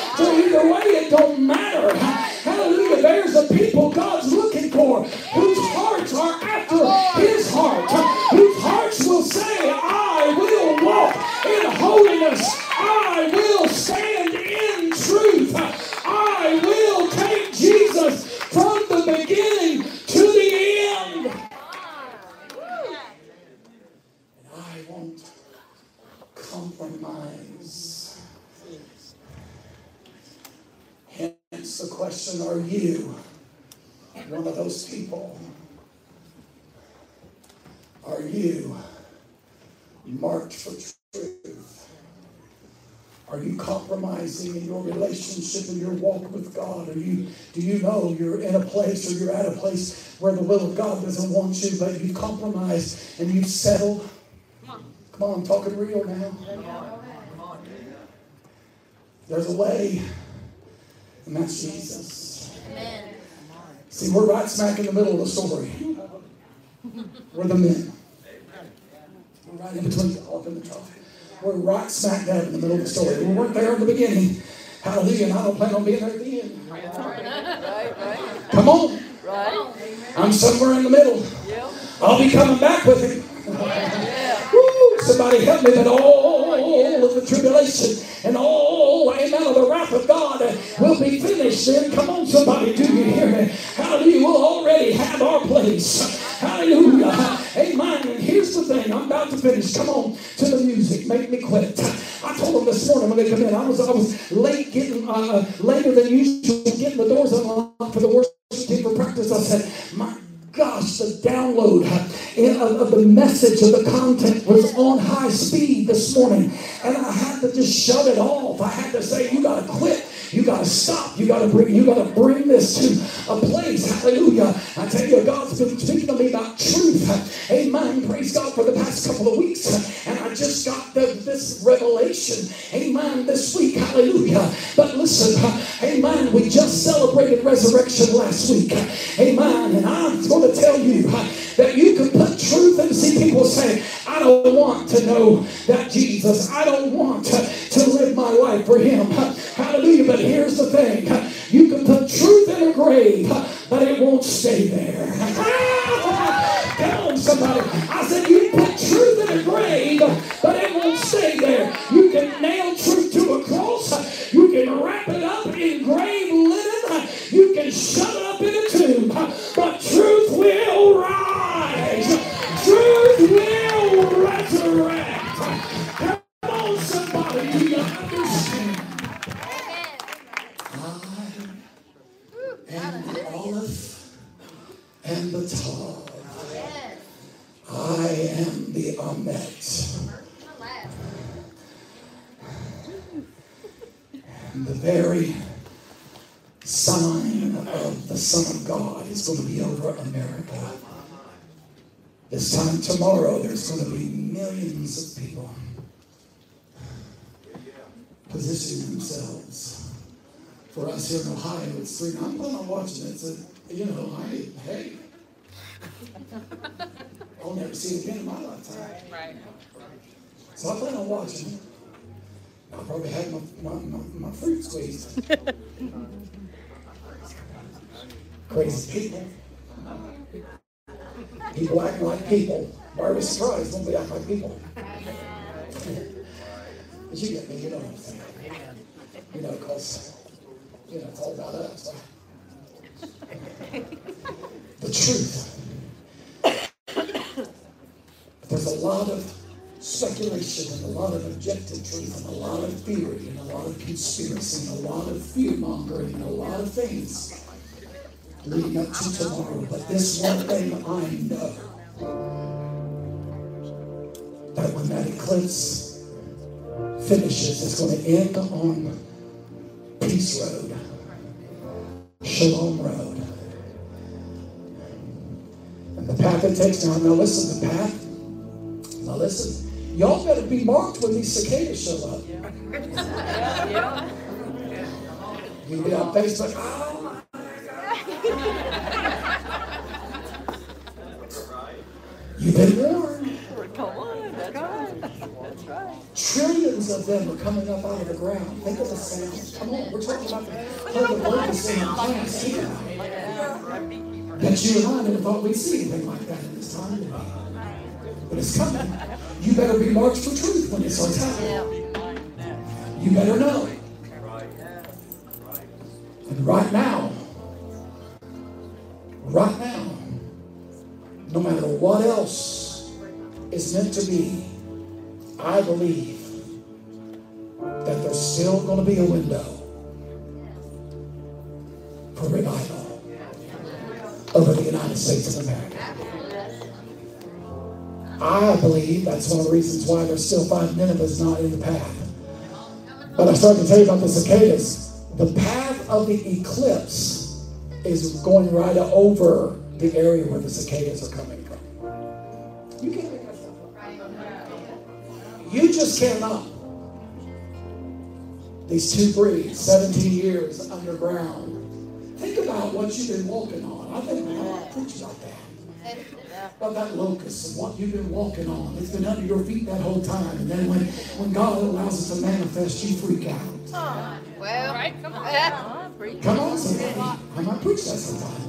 it don't matter. Hallelujah. There's a people God's looking for whose hearts are after His heart, whose hearts will say, I will walk in holiness. I will stand in truth. I will take Jesus from the beginning to the end. And I won't compromise. Hence the question, are you one of those people? Are you marked for truth? Are you compromising in your relationship and your walk with God? Are you, do you know you're in a place or you're at a place where the will of God doesn't want you, but you've compromised and you've settled? Come on, I'm talking real now. There's a way, and that's Jesus. Amen. See, we're right smack in the middle of the story. We're the men. We're right in between the olive and the trough. We're right smack dab in the middle of the story. We weren't there in the beginning. Hallelujah. And I don't plan on being there at the end. Right, right. Come on. Right. I'm somewhere in the middle. Yep. I'll be coming back with Him. Yeah. Woo, somebody help me that all of the tribulation and all, amen, of the wrath of God will be finished then. Come on, somebody, do you hear me? Hallelujah. We'll already have our place. Hallelujah. Amen. And here's the thing. I'm about to finish. Come on to the music. Make me quit. I told them this morning when they come in, I was I was late getting, uh, later than usual, getting the doors unlocked for the worship team for practice. I said, my gosh, the download in, of, of the message of the content was on high speed this morning. And I had to just shut it off. I had to say, you got to quit. You got to stop. You got to bring. You got to bring this to a place. Hallelujah! I tell you, God's been speaking to me about truth. Amen. Praise God for the past couple of weeks, and I just got the, this revelation. Amen. This week, Hallelujah! But listen, Amen. We just celebrated resurrection last week. Amen. And I'm going to tell you that you can put truth in. See, people say, I don't want to know that Jesus. I don't want to, to live my life for Him. Hallelujah. But here's the thing. You can put truth in a grave, but it won't stay there. Come on, somebody. I said you can put truth in a grave, but it won't stay there. You can nail truth to a cross. You can wrap it up in grave linen. You can shove it up in a tomb. But truth will rise. Truth will resurrect. Come on, somebody. Do you understand? And the olive and the tov. I am the Amet. And the very sign of the Son of God is going to be over America. This time tomorrow, there's going to be millions of people positioning themselves. For us here in Ohio, it's three. I'm planning on watching it. So, you know, I, hey, I'll never see it again in my lifetime. Right. So I plan on watching it. I'll probably have my, my, my, my fruit squeezed. Crazy people. People acting like people. Why are we surprised when we act like people? But you get me, you know what I'm saying. You know, because... You know, it's all about us. The truth. There's a lot of speculation and a lot of objective truth and a lot of theory and a lot of conspiracy and a lot of fear-mongering and a lot of things leading up to tomorrow. But this one thing I know, that when that eclipse finishes, it's going to end on Peace Road, Shalom Road. And the path it takes now, now listen, the path, now listen, y'all better be marked when these cicadas show up. Yeah, yeah. You'll be on Facebook, oh my God. You've been warned. Come on, that's right. Trillions of them are coming up out of the ground. Think of the sound. Come on, we're talking about the heard the locusts in our class here. That you and I never thought we'd see anything like that in this time today. But it's coming. You better be marked for truth when it starts happening. You better know. And right now, right now, no matter what else is meant to be, I believe that there's still going to be a window for revival over the United States of America. I believe that's one of the reasons why there's still five Ninevehs not in the path. But I started to tell you about the cicadas. The path of the eclipse is going right over the area where the cicadas are coming from. You can't make that stuff up. You just cannot. These two breeds, seventeen years underground. Think about what you've been walking on. I think I preach about that. About that locust and what you've been walking on. It's been under your feet that whole time. And then when, when God allows it to manifest, you freak out. Oh, well, right, come on. Come on, somebody. I might preach that sometime.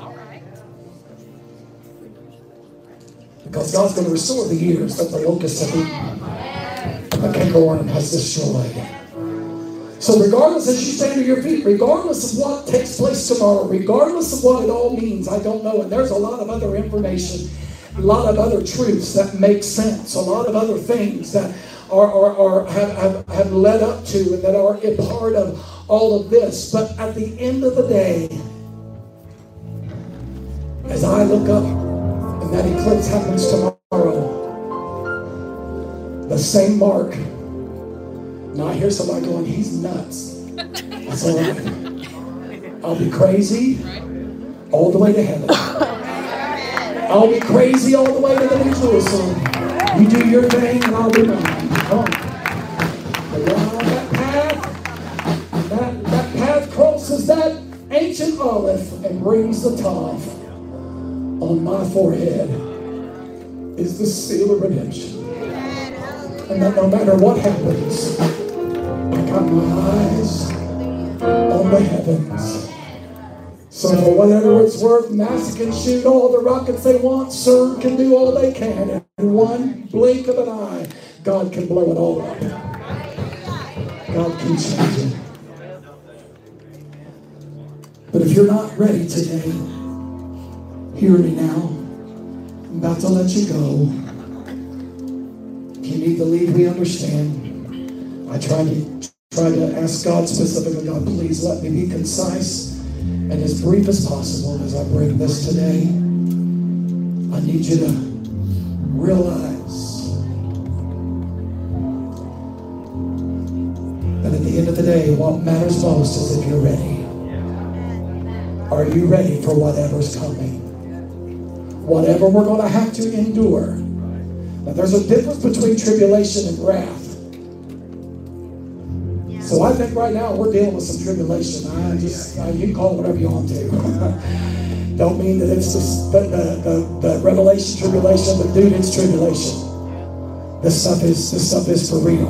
Because God's going to restore the years that the locusts have eaten and the cankerworm has destroyed. So regardless, as you stand to your feet, regardless of what takes place tomorrow, regardless of what it all means, I don't know. And there's a lot of other information, a lot of other truths that make sense, a lot of other things that are, are, are have, have, have led up to and that are a part of all of this. But at the end of the day, as I look up and that eclipse happens tomorrow, the same mark. Now I hear somebody going, he's nuts. That's all right. I'll be crazy all the way to heaven. I'll be crazy all the way to the New Jerusalem. You do your thing and I'll do mine. Come on. But down on that path, that, that path crosses that ancient olive and brings the tav. On my forehead is the seal of redemption. And that no matter what happens, I got my eyes on the heavens. So for whatever it's worth, NASA can shoot all the rockets they want, CERN can do all they can, and in one blink of an eye, God can blow it all up. God can change it. But if you're not ready today, hear me now. I'm about to let you go. If you need to leave, we understand. I tried to try to ask God specifically, God, please let me be concise and as brief as possible as I bring this today. I need you to realize that at the end of the day, what matters most is if you're ready. Are you ready for whatever's coming? Whatever we're going to have to endure. Now, there's a difference between tribulation and wrath. So I think right now we're dealing with some tribulation. I just, uh, you can call it whatever you want to. Don't mean that it's just the, the, the, the revelation tribulation, but dude, it's tribulation. This stuff is, this stuff is for real.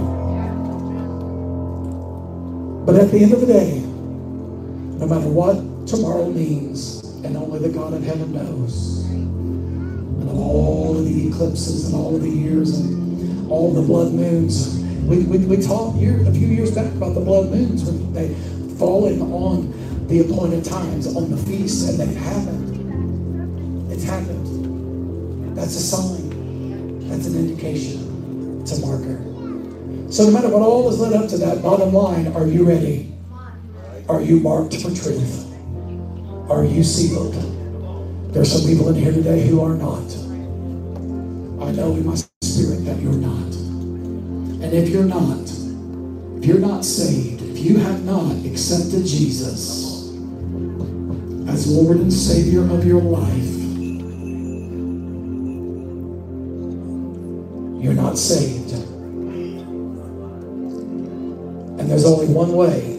But at the end of the day, no matter what tomorrow means, and only the God of heaven knows, and all of the eclipses and all of the years and all the blood moons. We, we, we talked year, a few years back about the blood moons when they fallen on the appointed times on the feast, and they've happened. It's happened. That's a sign. That's an indication. It's a marker. So no matter what all is led up to that, bottom line, are you ready? Are you marked for truth? Are you sealed? There's some people in here today who are not. I know in my spirit that you're not. And if you're not, if you're not saved, if you have not accepted Jesus as Lord and Savior of your life, you're not saved. And there's only one way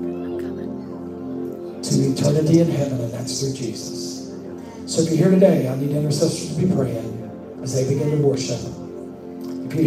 to eternity in heaven, and that's through Jesus. So if you're here today, I need intercessors to be praying as they begin to worship.